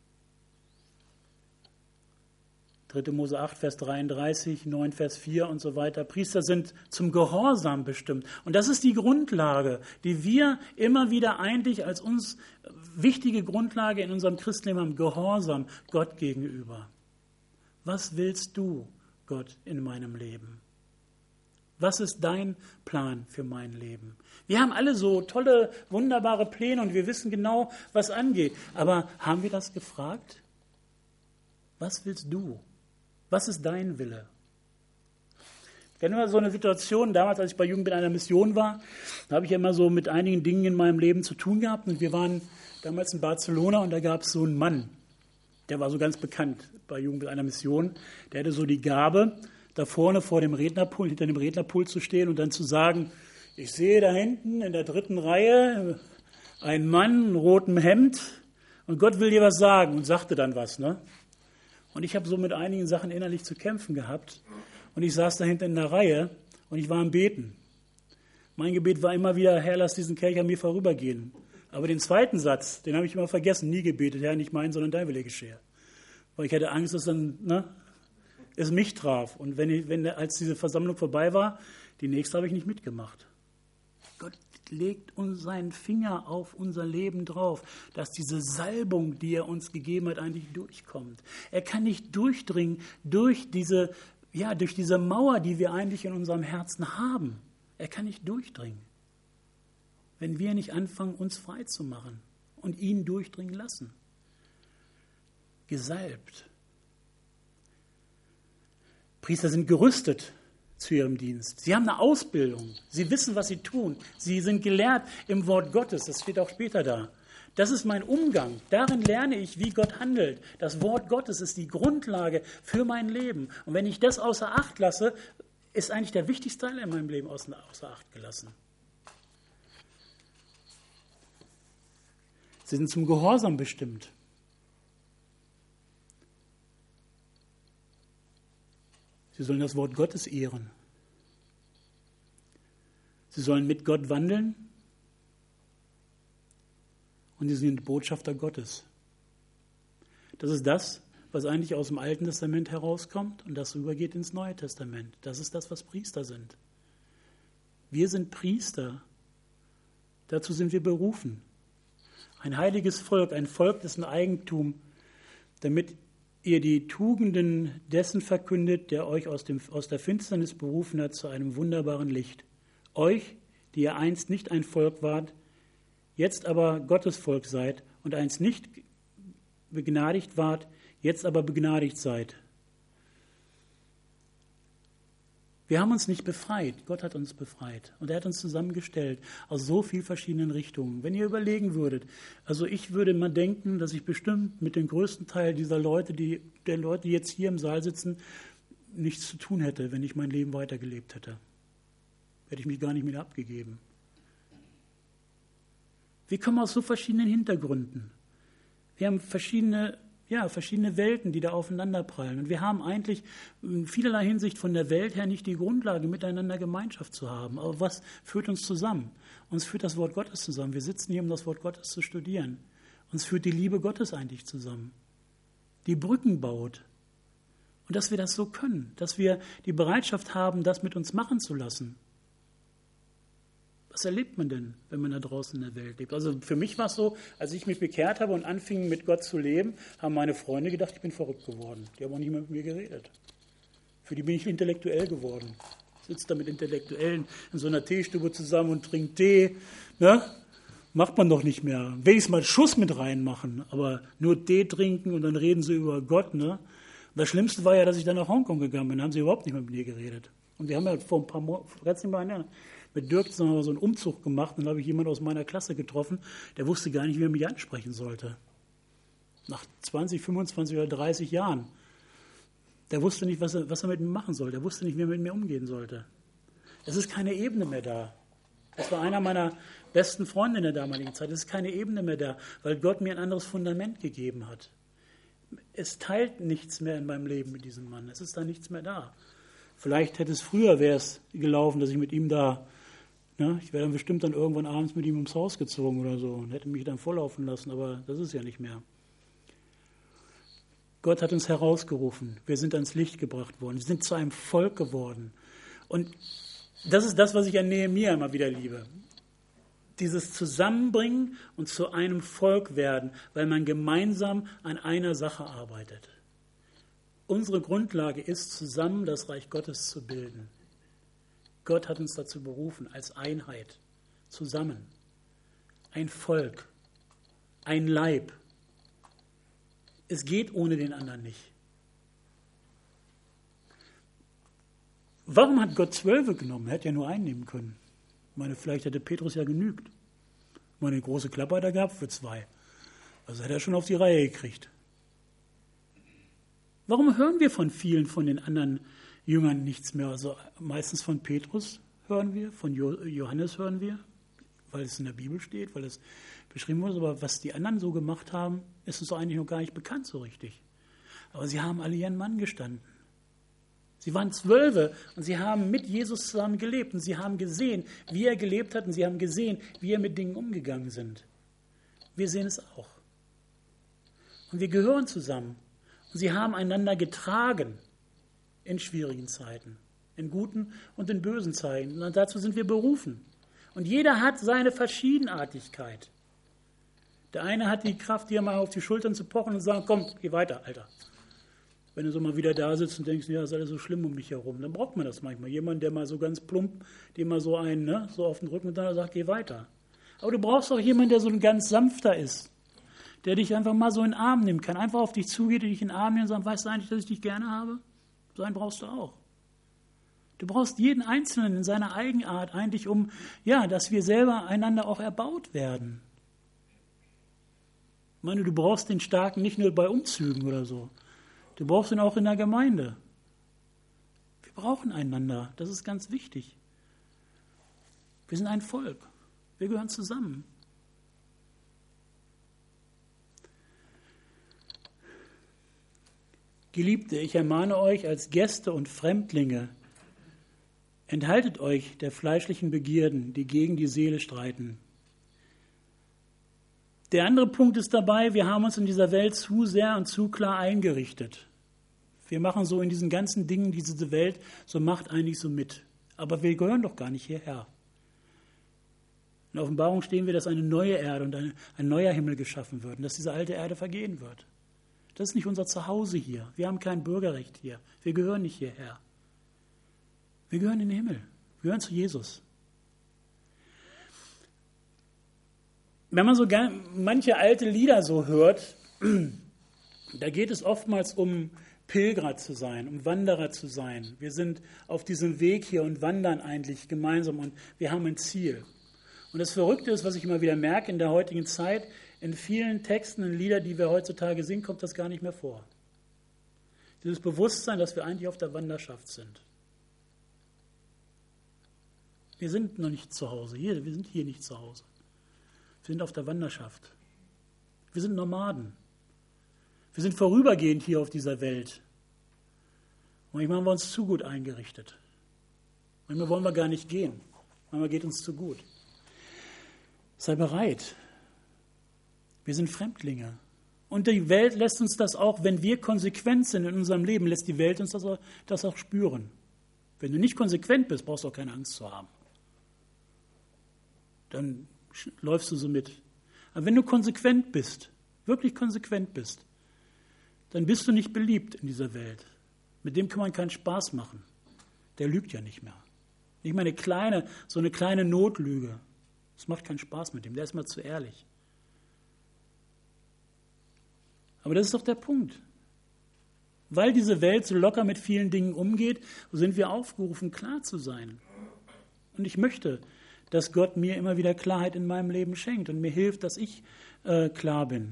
dritter Mose acht, Vers dreiunddreißig, neun, Vers vier und so weiter. Priester sind zum Gehorsam bestimmt. Und das ist die Grundlage, die wir immer wieder eigentlich als uns wichtige Grundlage in unserem Christenleben haben. Gehorsam Gott gegenüber. Was willst du, Gott, in meinem Leben? Was ist dein Plan für mein Leben? Wir haben alle so tolle, wunderbare Pläne und wir wissen genau, was angeht. Aber haben wir das gefragt? Was willst du? Was ist dein Wille? Ich kenne immer so eine Situation, damals, als ich bei Jugend in einer Mission war, da habe ich ja immer so mit einigen Dingen in meinem Leben zu tun gehabt. Und wir waren damals in Barcelona und da gab es so einen Mann, der war so ganz bekannt bei Jugend in einer Mission. Der hatte so die Gabe, da vorne vor dem Rednerpult, hinter dem Rednerpult zu stehen und dann zu sagen, ich sehe da hinten in der dritten Reihe einen Mann in rotem Hemd und Gott will dir was sagen und sagte dann was. Ne? Und ich habe so mit einigen Sachen innerlich zu kämpfen gehabt und ich saß da hinten in der Reihe und ich war am Beten. Mein Gebet war immer wieder, Herr, lass diesen Kelch an mir vorübergehen. Aber den zweiten Satz, den habe ich immer vergessen, nie gebetet, Herr, nicht mein, sondern dein Wille geschehe. Weil ich hatte Angst, dass dann ne, es mich traf. Und wenn, ich, wenn als diese Versammlung vorbei war, die nächste habe ich nicht mitgemacht. Gott legt uns seinen Finger auf unser Leben drauf, dass diese Salbung, die er uns gegeben hat, eigentlich durchkommt. Er kann nicht durchdringen durch diese, ja, durch diese Mauer, die wir eigentlich in unserem Herzen haben. Er kann nicht durchdringen, wenn wir nicht anfangen, uns frei zu machen und ihn durchdringen lassen. Gesalbt. Priester sind gerüstet zu ihrem Dienst. Sie haben eine Ausbildung. Sie wissen, was sie tun. Sie sind gelehrt im Wort Gottes. Das steht auch später da. Das ist mein Umgang. Darin lerne ich, wie Gott handelt. Das Wort Gottes ist die Grundlage für mein Leben. Und wenn ich das außer Acht lasse, ist eigentlich der wichtigste Teil in meinem Leben außer Acht gelassen. Sie sind zum Gehorsam bestimmt. Sie sollen das Wort Gottes ehren. Sie sollen mit Gott wandeln und sie sind Botschafter Gottes. Das ist das, was eigentlich aus dem Alten Testament herauskommt und das übergeht ins Neue Testament. Das ist das, was Priester sind. Wir sind Priester. Dazu sind wir berufen. Ein heiliges Volk, ein Volk, dessen Eigentum, damit ihr die Tugenden dessen verkündet, der euch aus, dem, aus der Finsternis berufen hat zu einem wunderbaren Licht. Euch, die ihr einst nicht ein Volk wart, jetzt aber Gottes Volk seid und einst nicht begnadigt wart, jetzt aber begnadigt seid. Wir haben uns nicht befreit, Gott hat uns befreit und er hat uns zusammengestellt aus so vielen verschiedenen Richtungen. Wenn ihr überlegen würdet, also ich würde mal denken, dass ich bestimmt mit dem größten Teil dieser Leute, die, der Leute, die jetzt hier im Saal sitzen, nichts zu tun hätte, wenn ich mein Leben weitergelebt hätte. Hätte ich mich gar nicht mehr abgegeben. Wir kommen aus so verschiedenen Hintergründen. Wir haben verschiedene, ja, verschiedene Welten, die da aufeinanderprallen. Und wir haben eigentlich in vielerlei Hinsicht von der Welt her nicht die Grundlage, miteinander Gemeinschaft zu haben. Aber was führt uns zusammen? Uns führt das Wort Gottes zusammen. Wir sitzen hier, um das Wort Gottes zu studieren. Uns führt die Liebe Gottes eigentlich zusammen, die Brücken baut. Und dass wir das so können, dass wir die Bereitschaft haben, das mit uns machen zu lassen. Was erlebt man denn, wenn man da draußen in der Welt lebt? Also für mich war es so, als ich mich bekehrt habe und anfing mit Gott zu leben, haben meine Freunde gedacht, ich bin verrückt geworden. Die haben auch nicht mehr mit mir geredet. Für die bin ich intellektuell geworden. Ich sitze da mit Intellektuellen in so einer Teestube zusammen und trinke Tee. Ne? Macht man doch nicht mehr. Wenigstens mal einen Schuss mit reinmachen, aber nur Tee trinken und dann reden sie über Gott. Ne? Und das Schlimmste war ja, dass ich dann nach Hongkong gegangen bin. Da haben sie überhaupt nicht mehr mit mir geredet. Und wir haben ja vor ein paar Monaten mit Dirk so einen Umzug gemacht. Dann habe ich jemanden aus meiner Klasse getroffen, der wusste gar nicht, wie er mich ansprechen sollte. Nach zwanzig, fünfundzwanzig oder dreißig Jahren. Der wusste nicht, was er, was er mit mir machen sollte. Der wusste nicht, wie er mit mir umgehen sollte. Es ist keine Ebene mehr da. Das war einer meiner besten Freunde in der damaligen Zeit. Es ist keine Ebene mehr da, weil Gott mir ein anderes Fundament gegeben hat. Es teilt nichts mehr in meinem Leben mit diesem Mann. Es ist da nichts mehr da. Vielleicht hätte es früher wäre es gelaufen, dass ich mit ihm da, ne, ich wäre dann bestimmt dann irgendwann abends mit ihm ums Haus gezogen oder so und hätte mich dann volllaufen lassen, aber das ist ja nicht mehr. Gott hat uns herausgerufen, wir sind ans Licht gebracht worden, wir sind zu einem Volk geworden. Und das ist das, was ich an Nehemia immer wieder liebe. Dieses Zusammenbringen und zu einem Volk werden, weil man gemeinsam an einer Sache arbeitet. Unsere Grundlage ist, zusammen das Reich Gottes zu bilden. Gott hat uns dazu berufen, als Einheit, zusammen. Ein Volk, ein Leib. Es geht ohne den anderen nicht. Warum hat Gott Zwölfe genommen? Er hätte ja nur einen nehmen können. Ich meine, vielleicht hätte Petrus ja genügt. Ich meine, eine große Klappe hat er gehabt für zwei. Also hätte er schon auf die Reihe gekriegt. Warum hören wir von vielen von den anderen Jüngern nichts mehr? Also meistens von Petrus hören wir, von Johannes hören wir, weil es in der Bibel steht, weil es beschrieben wurde. Aber was die anderen so gemacht haben, ist uns eigentlich noch gar nicht bekannt so richtig. Aber sie haben alle ihren Mann gestanden. Sie waren Zwölfe und sie haben mit Jesus zusammen gelebt und sie haben gesehen, wie er gelebt hat und sie haben gesehen, wie er mit Dingen umgegangen sind. Wir sehen es auch. Und wir gehören zusammen. Und sie haben einander getragen in schwierigen Zeiten, in guten und in bösen Zeiten. Und dazu sind wir berufen. Und jeder hat seine Verschiedenartigkeit. Der eine hat die Kraft, dir mal auf die Schultern zu pochen und zu sagen, komm, geh weiter, Alter. Wenn du so mal wieder da sitzt und denkst, ja, ist alles so schlimm um mich herum, dann braucht man das manchmal. Jemand, der mal so ganz plump, dem mal so einen, ne, so auf den Rücken und dann sagt, geh weiter. Aber du brauchst auch jemanden, der so ein ganz sanfter ist. Der dich einfach mal so in den Arm nehmen kann, einfach auf dich zugeht und dich in den Arm nimmt und sagt, weißt du eigentlich, dass ich dich gerne habe? So einen brauchst du auch. Du brauchst jeden Einzelnen in seiner Eigenart eigentlich, um, ja, dass wir selber einander auch erbaut werden. Ich meine, du brauchst den Starken nicht nur bei Umzügen oder so. Du brauchst ihn auch in der Gemeinde. Wir brauchen einander, das ist ganz wichtig. Wir sind ein Volk, wir gehören zusammen. Geliebte, ich ermahne euch als Gäste und Fremdlinge, enthaltet euch der fleischlichen Begierden, die gegen die Seele streiten. Der andere Punkt ist dabei, wir haben uns in dieser Welt zu sehr und zu klar eingerichtet. Wir machen so in diesen ganzen Dingen, die diese Welt so macht, eigentlich so mit. Aber wir gehören doch gar nicht hierher. In der Offenbarung stehen wir, dass eine neue Erde und ein, ein neuer Himmel geschaffen wird und dass diese alte Erde vergehen wird. Das ist nicht unser Zuhause hier. Wir haben kein Bürgerrecht hier. Wir gehören nicht hierher. Wir gehören in den Himmel. Wir gehören zu Jesus. Wenn man so gar, manche alte Lieder so hört, da geht es oftmals um Pilger zu sein, um Wanderer zu sein. Wir sind auf diesem Weg hier und wandern eigentlich gemeinsam und wir haben ein Ziel. Und das Verrückte ist, was ich immer wieder merke in der heutigen Zeit, in vielen Texten und Liedern, die wir heutzutage singen, kommt das gar nicht mehr vor. Dieses Bewusstsein, dass wir eigentlich auf der Wanderschaft sind. Wir sind noch nicht zu Hause. Hier, wir sind hier nicht zu Hause. Wir sind auf der Wanderschaft. Wir sind Nomaden. Wir sind vorübergehend hier auf dieser Welt. Und manchmal haben wir uns zu gut eingerichtet. Manchmal wollen wir gar nicht gehen. Manchmal geht uns zu gut. Sei bereit. Wir sind Fremdlinge. Und die Welt lässt uns das auch, wenn wir konsequent sind in unserem Leben, lässt die Welt uns das auch, das auch spüren. Wenn du nicht konsequent bist, brauchst du auch keine Angst zu haben. Dann läufst du so mit. Aber wenn du konsequent bist, wirklich konsequent bist, dann bist du nicht beliebt in dieser Welt. Mit dem kann man keinen Spaß machen. Der lügt ja nicht mehr. Nicht mal eine kleine, so eine kleine Notlüge. Das macht keinen Spaß mit dem. Der ist mal zu ehrlich. Aber das ist doch der Punkt. Weil diese Welt so locker mit vielen Dingen umgeht, sind wir aufgerufen, klar zu sein. Und ich möchte, dass Gott mir immer wieder Klarheit in meinem Leben schenkt und mir hilft, dass ich äh, klar bin.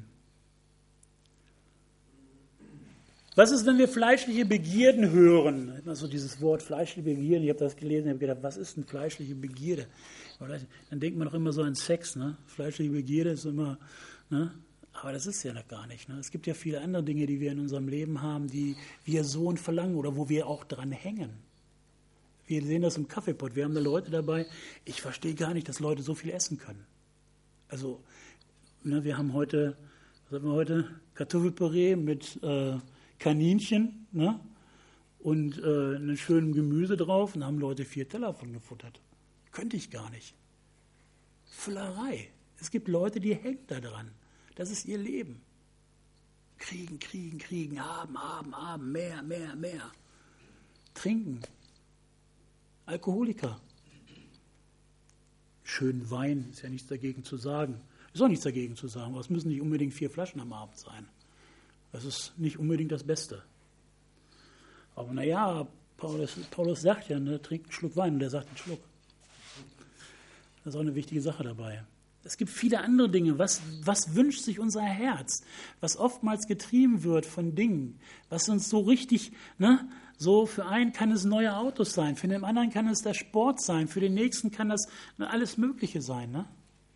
Was ist, wenn wir fleischliche Begierden hören? Also dieses Wort fleischliche Begierden, ich habe das gelesen, ich habe gedacht, was ist denn fleischliche Begierde? Dann denkt man doch immer so an Sex, ne? Fleischliche Begierde ist immer, ne? Aber das ist ja noch gar nicht. Ne? Es gibt ja viele andere Dinge, die wir in unserem Leben haben, die wir so und verlangen oder wo wir auch dran hängen. Wir sehen das im Kaffeepott. Wir haben da Leute dabei. Ich verstehe gar nicht, dass Leute so viel essen können. Also, ne, wir haben heute, was haben wir heute? Kartoffelpüree mit äh, Kaninchen, ne? Und äh, einem schönen Gemüse drauf und haben Leute vier Teller von gefuttert. Könnte ich gar nicht. Füllerei. Es gibt Leute, die hängen da dran. Das ist ihr Leben. Kriegen, kriegen, kriegen, haben, haben, haben, mehr, mehr, mehr. Trinken. Alkoholiker. Schönen Wein, ist ja nichts dagegen zu sagen. Ist auch nichts dagegen zu sagen, aber es müssen nicht unbedingt vier Flaschen am Abend sein. Das ist nicht unbedingt das Beste. Aber naja, Paulus, Paulus sagt ja, ne, trink einen Schluck Wein und der sagt einen Schluck. Das ist auch eine wichtige Sache dabei. Es gibt viele andere Dinge. Was, was wünscht sich unser Herz? Was oftmals getrieben wird von Dingen. Was uns so richtig, ne, so für einen kann es neue Autos sein, für den anderen kann es der Sport sein, für den nächsten kann das alles Mögliche sein. Ne?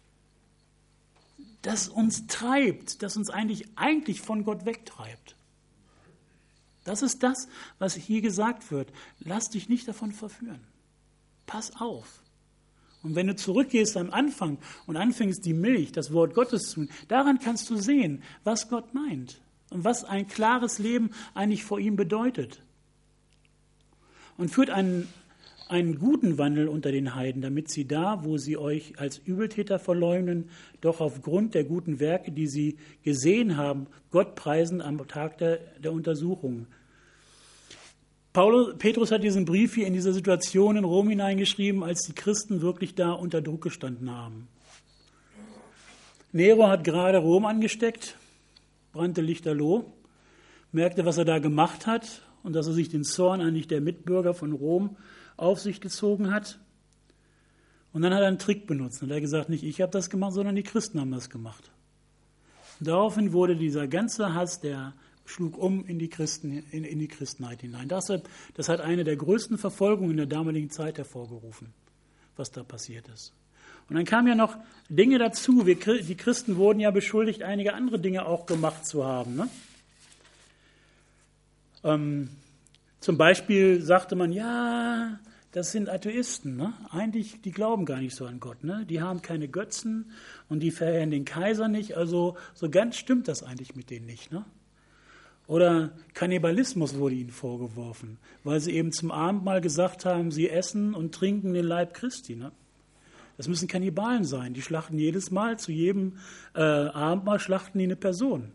Das uns treibt, das uns eigentlich, eigentlich von Gott wegtreibt. Das ist das, was hier gesagt wird. Lass dich nicht davon verführen. Pass auf. Und wenn du zurückgehst am Anfang und anfängst, die Milch, das Wort Gottes zu tun, daran kannst du sehen, was Gott meint und was ein klares Leben eigentlich vor ihm bedeutet. Und führt einen, einen guten Wandel unter den Heiden, damit sie da, wo sie euch als Übeltäter verleumden, doch aufgrund der guten Werke, die sie gesehen haben, Gott preisen am Tag der, der Untersuchung. Paulus, Petrus hat diesen Brief hier in dieser Situation in Rom hineingeschrieben, als die Christen wirklich da unter Druck gestanden haben. Nero hat gerade Rom angesteckt, brannte lichterloh, merkte, was er da gemacht hat und dass er sich den Zorn eigentlich der Mitbürger von Rom auf sich gezogen hat. Und dann hat er einen Trick benutzt und er hat gesagt, nicht ich habe das gemacht, sondern die Christen haben das gemacht. Und daraufhin wurde dieser ganze Hass, der schlug um in die, Christen, in, in die Christenheit hinein. Deshalb, das hat eine der größten Verfolgungen in der damaligen Zeit hervorgerufen, was da passiert ist. Und dann kamen ja noch Dinge dazu. Wir, die Christen wurden ja beschuldigt, einige andere Dinge auch gemacht zu haben. Ne? Ähm, zum Beispiel sagte man, ja, das sind Atheisten. Ne? Eigentlich, die glauben gar nicht so an Gott. Ne? Die haben keine Götzen und die verehren den Kaiser nicht. Also so ganz stimmt das eigentlich mit denen nicht. Ne? Oder Kannibalismus wurde ihnen vorgeworfen, weil sie eben zum Abendmahl gesagt haben, sie essen und trinken den Leib Christi. Ne? Das müssen Kannibalen sein. Die schlachten jedes Mal, zu jedem äh, Abendmahl schlachten die eine Person.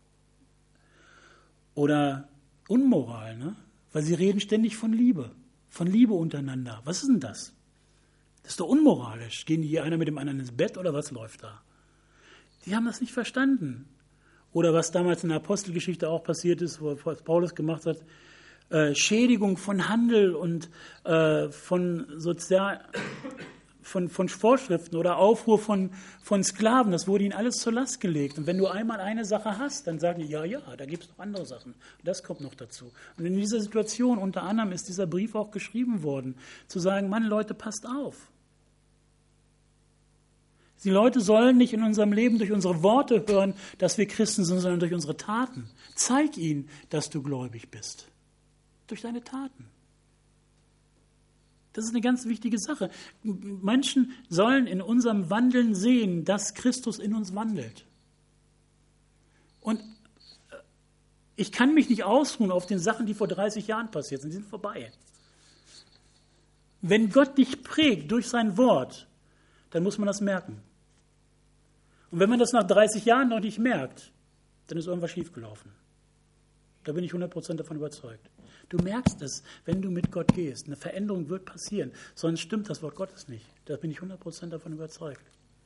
Oder Unmoral, ne? Weil sie reden ständig von Liebe, von Liebe untereinander. Was ist denn das? Das ist doch unmoralisch. Gehen die hier einer mit dem anderen ins Bett oder was läuft da? Die haben das nicht verstanden. Oder was damals in der Apostelgeschichte auch passiert ist, wo Paulus gemacht hat, äh, Schädigung von Handel und äh, von Sozial, von, von Vorschriften oder Aufruhr von, von Sklaven, das wurde ihnen alles zur Last gelegt. Und wenn du einmal eine Sache hast, dann sagen die, ja, ja, da gibt es noch andere Sachen. Und das kommt noch dazu. Und in dieser Situation unter anderem ist dieser Brief auch geschrieben worden, zu sagen, Mann, Leute, passt auf. Die Leute sollen nicht in unserem Leben durch unsere Worte hören, dass wir Christen sind, sondern durch unsere Taten. Zeig ihnen, dass du gläubig bist. Durch deine Taten. Das ist eine ganz wichtige Sache. Menschen sollen in unserem Wandeln sehen, dass Christus in uns wandelt. Und ich kann mich nicht ausruhen auf den Sachen, die vor dreißig Jahren passiert sind. Die sind vorbei. Wenn Gott dich prägt durch sein Wort, dann muss man das merken. Und wenn man das nach dreißig Jahren noch nicht merkt, dann ist irgendwas schiefgelaufen. Da bin ich hundert Prozent davon überzeugt. Du merkst es, wenn du mit Gott gehst. Eine Veränderung wird passieren, sonst stimmt das Wort Gottes nicht. Da bin ich hundert Prozent davon überzeugt.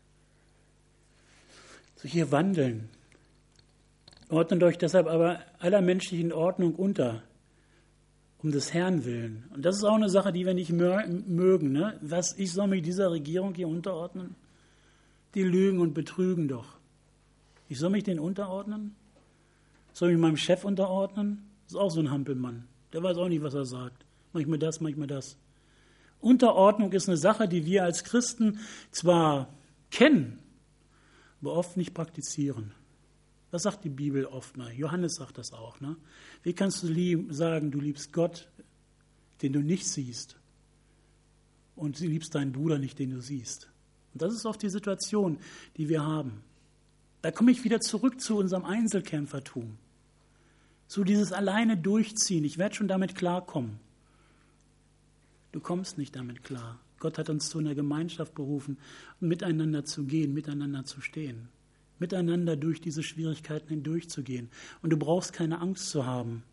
So hier wandeln. Ordnet euch deshalb aber aller menschlichen Ordnung unter, um des Herrn willen. Und das ist auch eine Sache, die wir nicht mögen. Ne? Was, ich soll mich dieser Regierung hier unterordnen? Die lügen und betrügen doch. Ich soll mich denen unterordnen? Soll ich mich meinem Chef unterordnen? Das ist auch so ein Hampelmann. Der weiß auch nicht, was er sagt. Manchmal das, manchmal das. Unterordnung ist eine Sache, die wir als Christen zwar kennen, aber oft nicht praktizieren. Das sagt die Bibel oft mal. Johannes sagt das auch. Ne? Wie kannst du lieb, sagen, du liebst Gott, den du nicht siehst, und du liebst deinen Bruder nicht, den du siehst? Und das ist oft die Situation, die wir haben. Da komme ich wieder zurück zu unserem Einzelkämpfertum. Zu dieses alleine durchziehen. Ich werde schon damit klarkommen. Du kommst nicht damit klar. Gott hat uns zu einer Gemeinschaft berufen, miteinander zu gehen, miteinander zu stehen. Miteinander durch diese Schwierigkeiten hindurchzugehen. Und du brauchst keine Angst zu haben.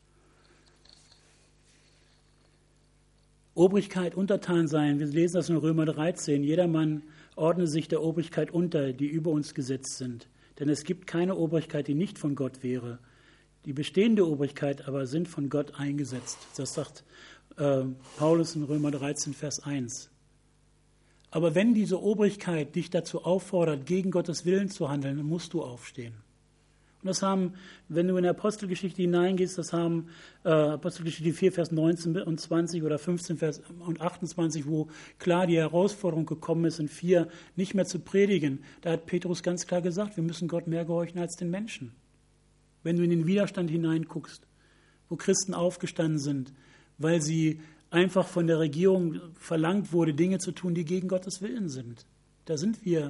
Obrigkeit, untertan sein. Wir lesen das in Römer dreizehn. Jedermann ordne sich der Obrigkeit unter, die über uns gesetzt sind. Denn es gibt keine Obrigkeit, die nicht von Gott wäre. Die bestehende Obrigkeit aber sind von Gott eingesetzt. Das sagt äh, Paulus in Römer dreizehn, Vers eins. Aber wenn diese Obrigkeit dich dazu auffordert, gegen Gottes Willen zu handeln, dann musst du aufstehen. Und das haben, wenn du in die Apostelgeschichte hineingehst, das haben äh, Apostelgeschichte vier, Vers neunzehn und zwanzig oder fünfzehn Vers und achtundzwanzig, wo klar die Herausforderung gekommen ist, in vier nicht mehr zu predigen. Da hat Petrus ganz klar gesagt, wir müssen Gott mehr gehorchen als den Menschen. Wenn du in den Widerstand hineinguckst, wo Christen aufgestanden sind, weil sie einfach von der Regierung verlangt wurde, Dinge zu tun, die gegen Gottes Willen sind. Da sind wir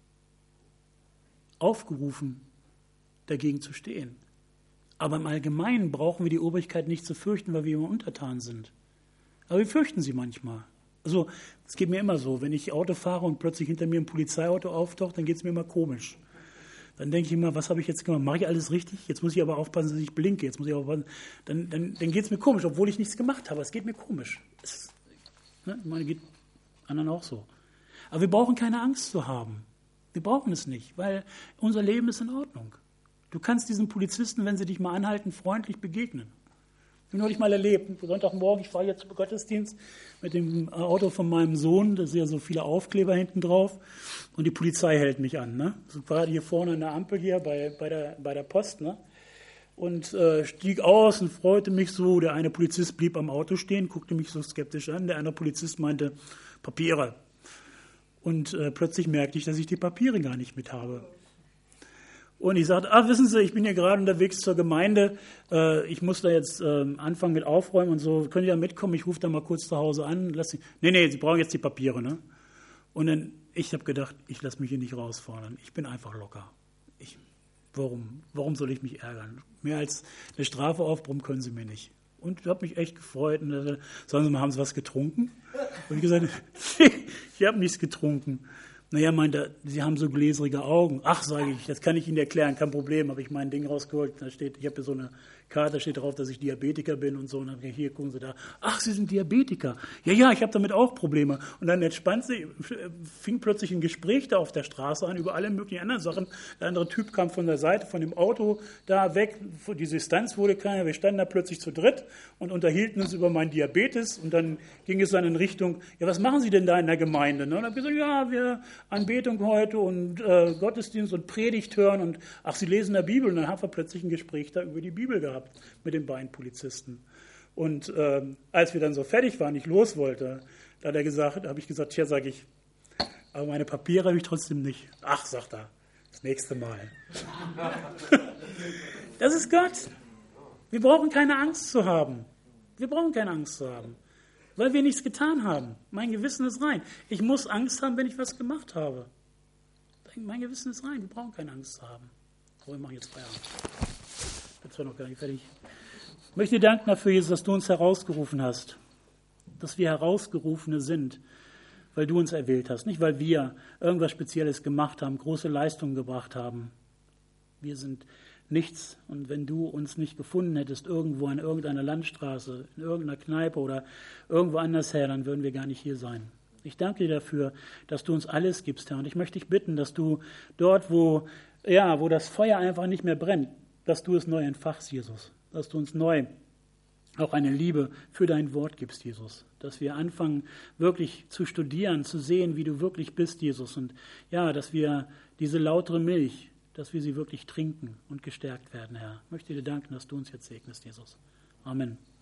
aufgerufen, dagegen zu stehen. Aber im Allgemeinen brauchen wir die Obrigkeit nicht zu fürchten, weil wir immer untertan sind. Aber wir fürchten sie manchmal. Also es geht mir immer so, wenn ich Auto fahre und plötzlich hinter mir ein Polizeiauto auftaucht, dann geht es mir immer komisch. Dann denke ich immer, was habe ich jetzt gemacht? Mache ich alles richtig? Jetzt muss ich aber aufpassen, dass ich blinke. Jetzt muss ich aufpassen. Dann, dann, dann geht es mir komisch, obwohl ich nichts gemacht habe. Es geht mir komisch. Es, ne? Ich meine, geht anderen auch so. Aber wir brauchen keine Angst zu haben. Wir brauchen es nicht, weil unser Leben ist in Ordnung. Du kannst diesen Polizisten, wenn sie dich mal anhalten, freundlich begegnen. Ich habe neulich mal erlebt, Sonntagmorgen, ich fahre jetzt zum Gottesdienst mit dem Auto von meinem Sohn, da sind ja so viele Aufkleber hinten drauf und die Polizei hält mich an. Ne? So gerade hier vorne an der Ampel hier bei, bei, der, bei der Post. Ne? Und äh, stieg aus und freute mich so. Der eine Polizist blieb am Auto stehen, guckte mich so skeptisch an. Der andere Polizist meinte, Papiere. Und äh, plötzlich merkte ich, dass ich die Papiere gar nicht mit habe. Und ich sagte, ach, wissen Sie, ich bin hier gerade unterwegs zur Gemeinde, äh, ich muss da jetzt äh, anfangen mit Aufräumen und so, können Sie ja mitkommen, ich rufe da mal kurz zu Hause an. Lass Sie, nee, nee, Sie brauchen jetzt die Papiere. Ne? Und dann, ich habe gedacht, ich lasse mich hier nicht rausfordern, ich bin einfach locker. Ich, warum, warum soll ich mich ärgern? Mehr als eine Strafe aufbrummen können Sie mir nicht. Und ich habe mich echt gefreut. Und dann, sagen Sie mal, haben Sie was getrunken? Und ich gesagt, ich habe nichts getrunken. Naja, meint er, Sie haben so gläserige Augen. Ach, sage ich, das kann ich Ihnen erklären, kein Problem. Habe ich mein Ding rausgeholt. Da steht, ich habe hier so eine Karte, da steht drauf, dass ich Diabetiker bin und so. Und dann hier gucken Sie da. Ach, Sie sind Diabetiker. Ja, ja, ich habe damit auch Probleme. Und dann entspannt sie, fing plötzlich ein Gespräch da auf der Straße an über alle möglichen anderen Sachen. Der andere Typ kam von der Seite, von dem Auto da weg. Die Distanz wurde kleiner. Wir standen da plötzlich zu dritt und unterhielten uns über meinen Diabetes. Und dann ging es dann in Richtung, ja, was machen Sie denn da in der Gemeinde? Und dann habe ich gesagt, ja, wir Anbetung heute und äh, Gottesdienst und Predigt hören. Und ach, Sie lesen der Bibel. Und dann haben wir plötzlich ein Gespräch da über die Bibel gehabt mit den beiden Polizisten. Und ähm, als wir dann so fertig waren, ich los wollte, da hat er gesagt, habe ich gesagt, tja, sage ich, aber meine Papiere habe ich trotzdem nicht. Ach, sagt er, das nächste Mal. Das ist Gott. Wir brauchen keine Angst zu haben. Wir brauchen keine Angst zu haben, weil wir nichts getan haben. Mein Gewissen ist rein. Ich muss Angst haben, wenn ich was gemacht habe. Mein Gewissen ist rein. Wir brauchen keine Angst zu haben. So, wir machen jetzt Feierabend. Ich bin zwar noch gar nicht fertig. Ich möchte dir danken dafür, Jesus, dass du uns herausgerufen hast. Dass wir Herausgerufene sind, weil du uns erwählt hast. Nicht, weil wir irgendwas Spezielles gemacht haben, große Leistungen gebracht haben. Wir sind nichts. Und wenn du uns nicht gefunden hättest, irgendwo an irgendeiner Landstraße, in irgendeiner Kneipe oder irgendwo anders her, dann würden wir gar nicht hier sein. Ich danke dir dafür, dass du uns alles gibst, Herr. Und ich möchte dich bitten, dass du dort, wo, ja, wo das Feuer einfach nicht mehr brennt, dass du es neu entfachst, Jesus. Dass du uns neu auch eine Liebe für dein Wort gibst, Jesus. Dass wir anfangen, wirklich zu studieren, zu sehen, wie du wirklich bist, Jesus. Und ja, dass wir diese lautere Milch, dass wir sie wirklich trinken und gestärkt werden, Herr. Ich möchte dir danken, dass du uns jetzt segnest, Jesus. Amen.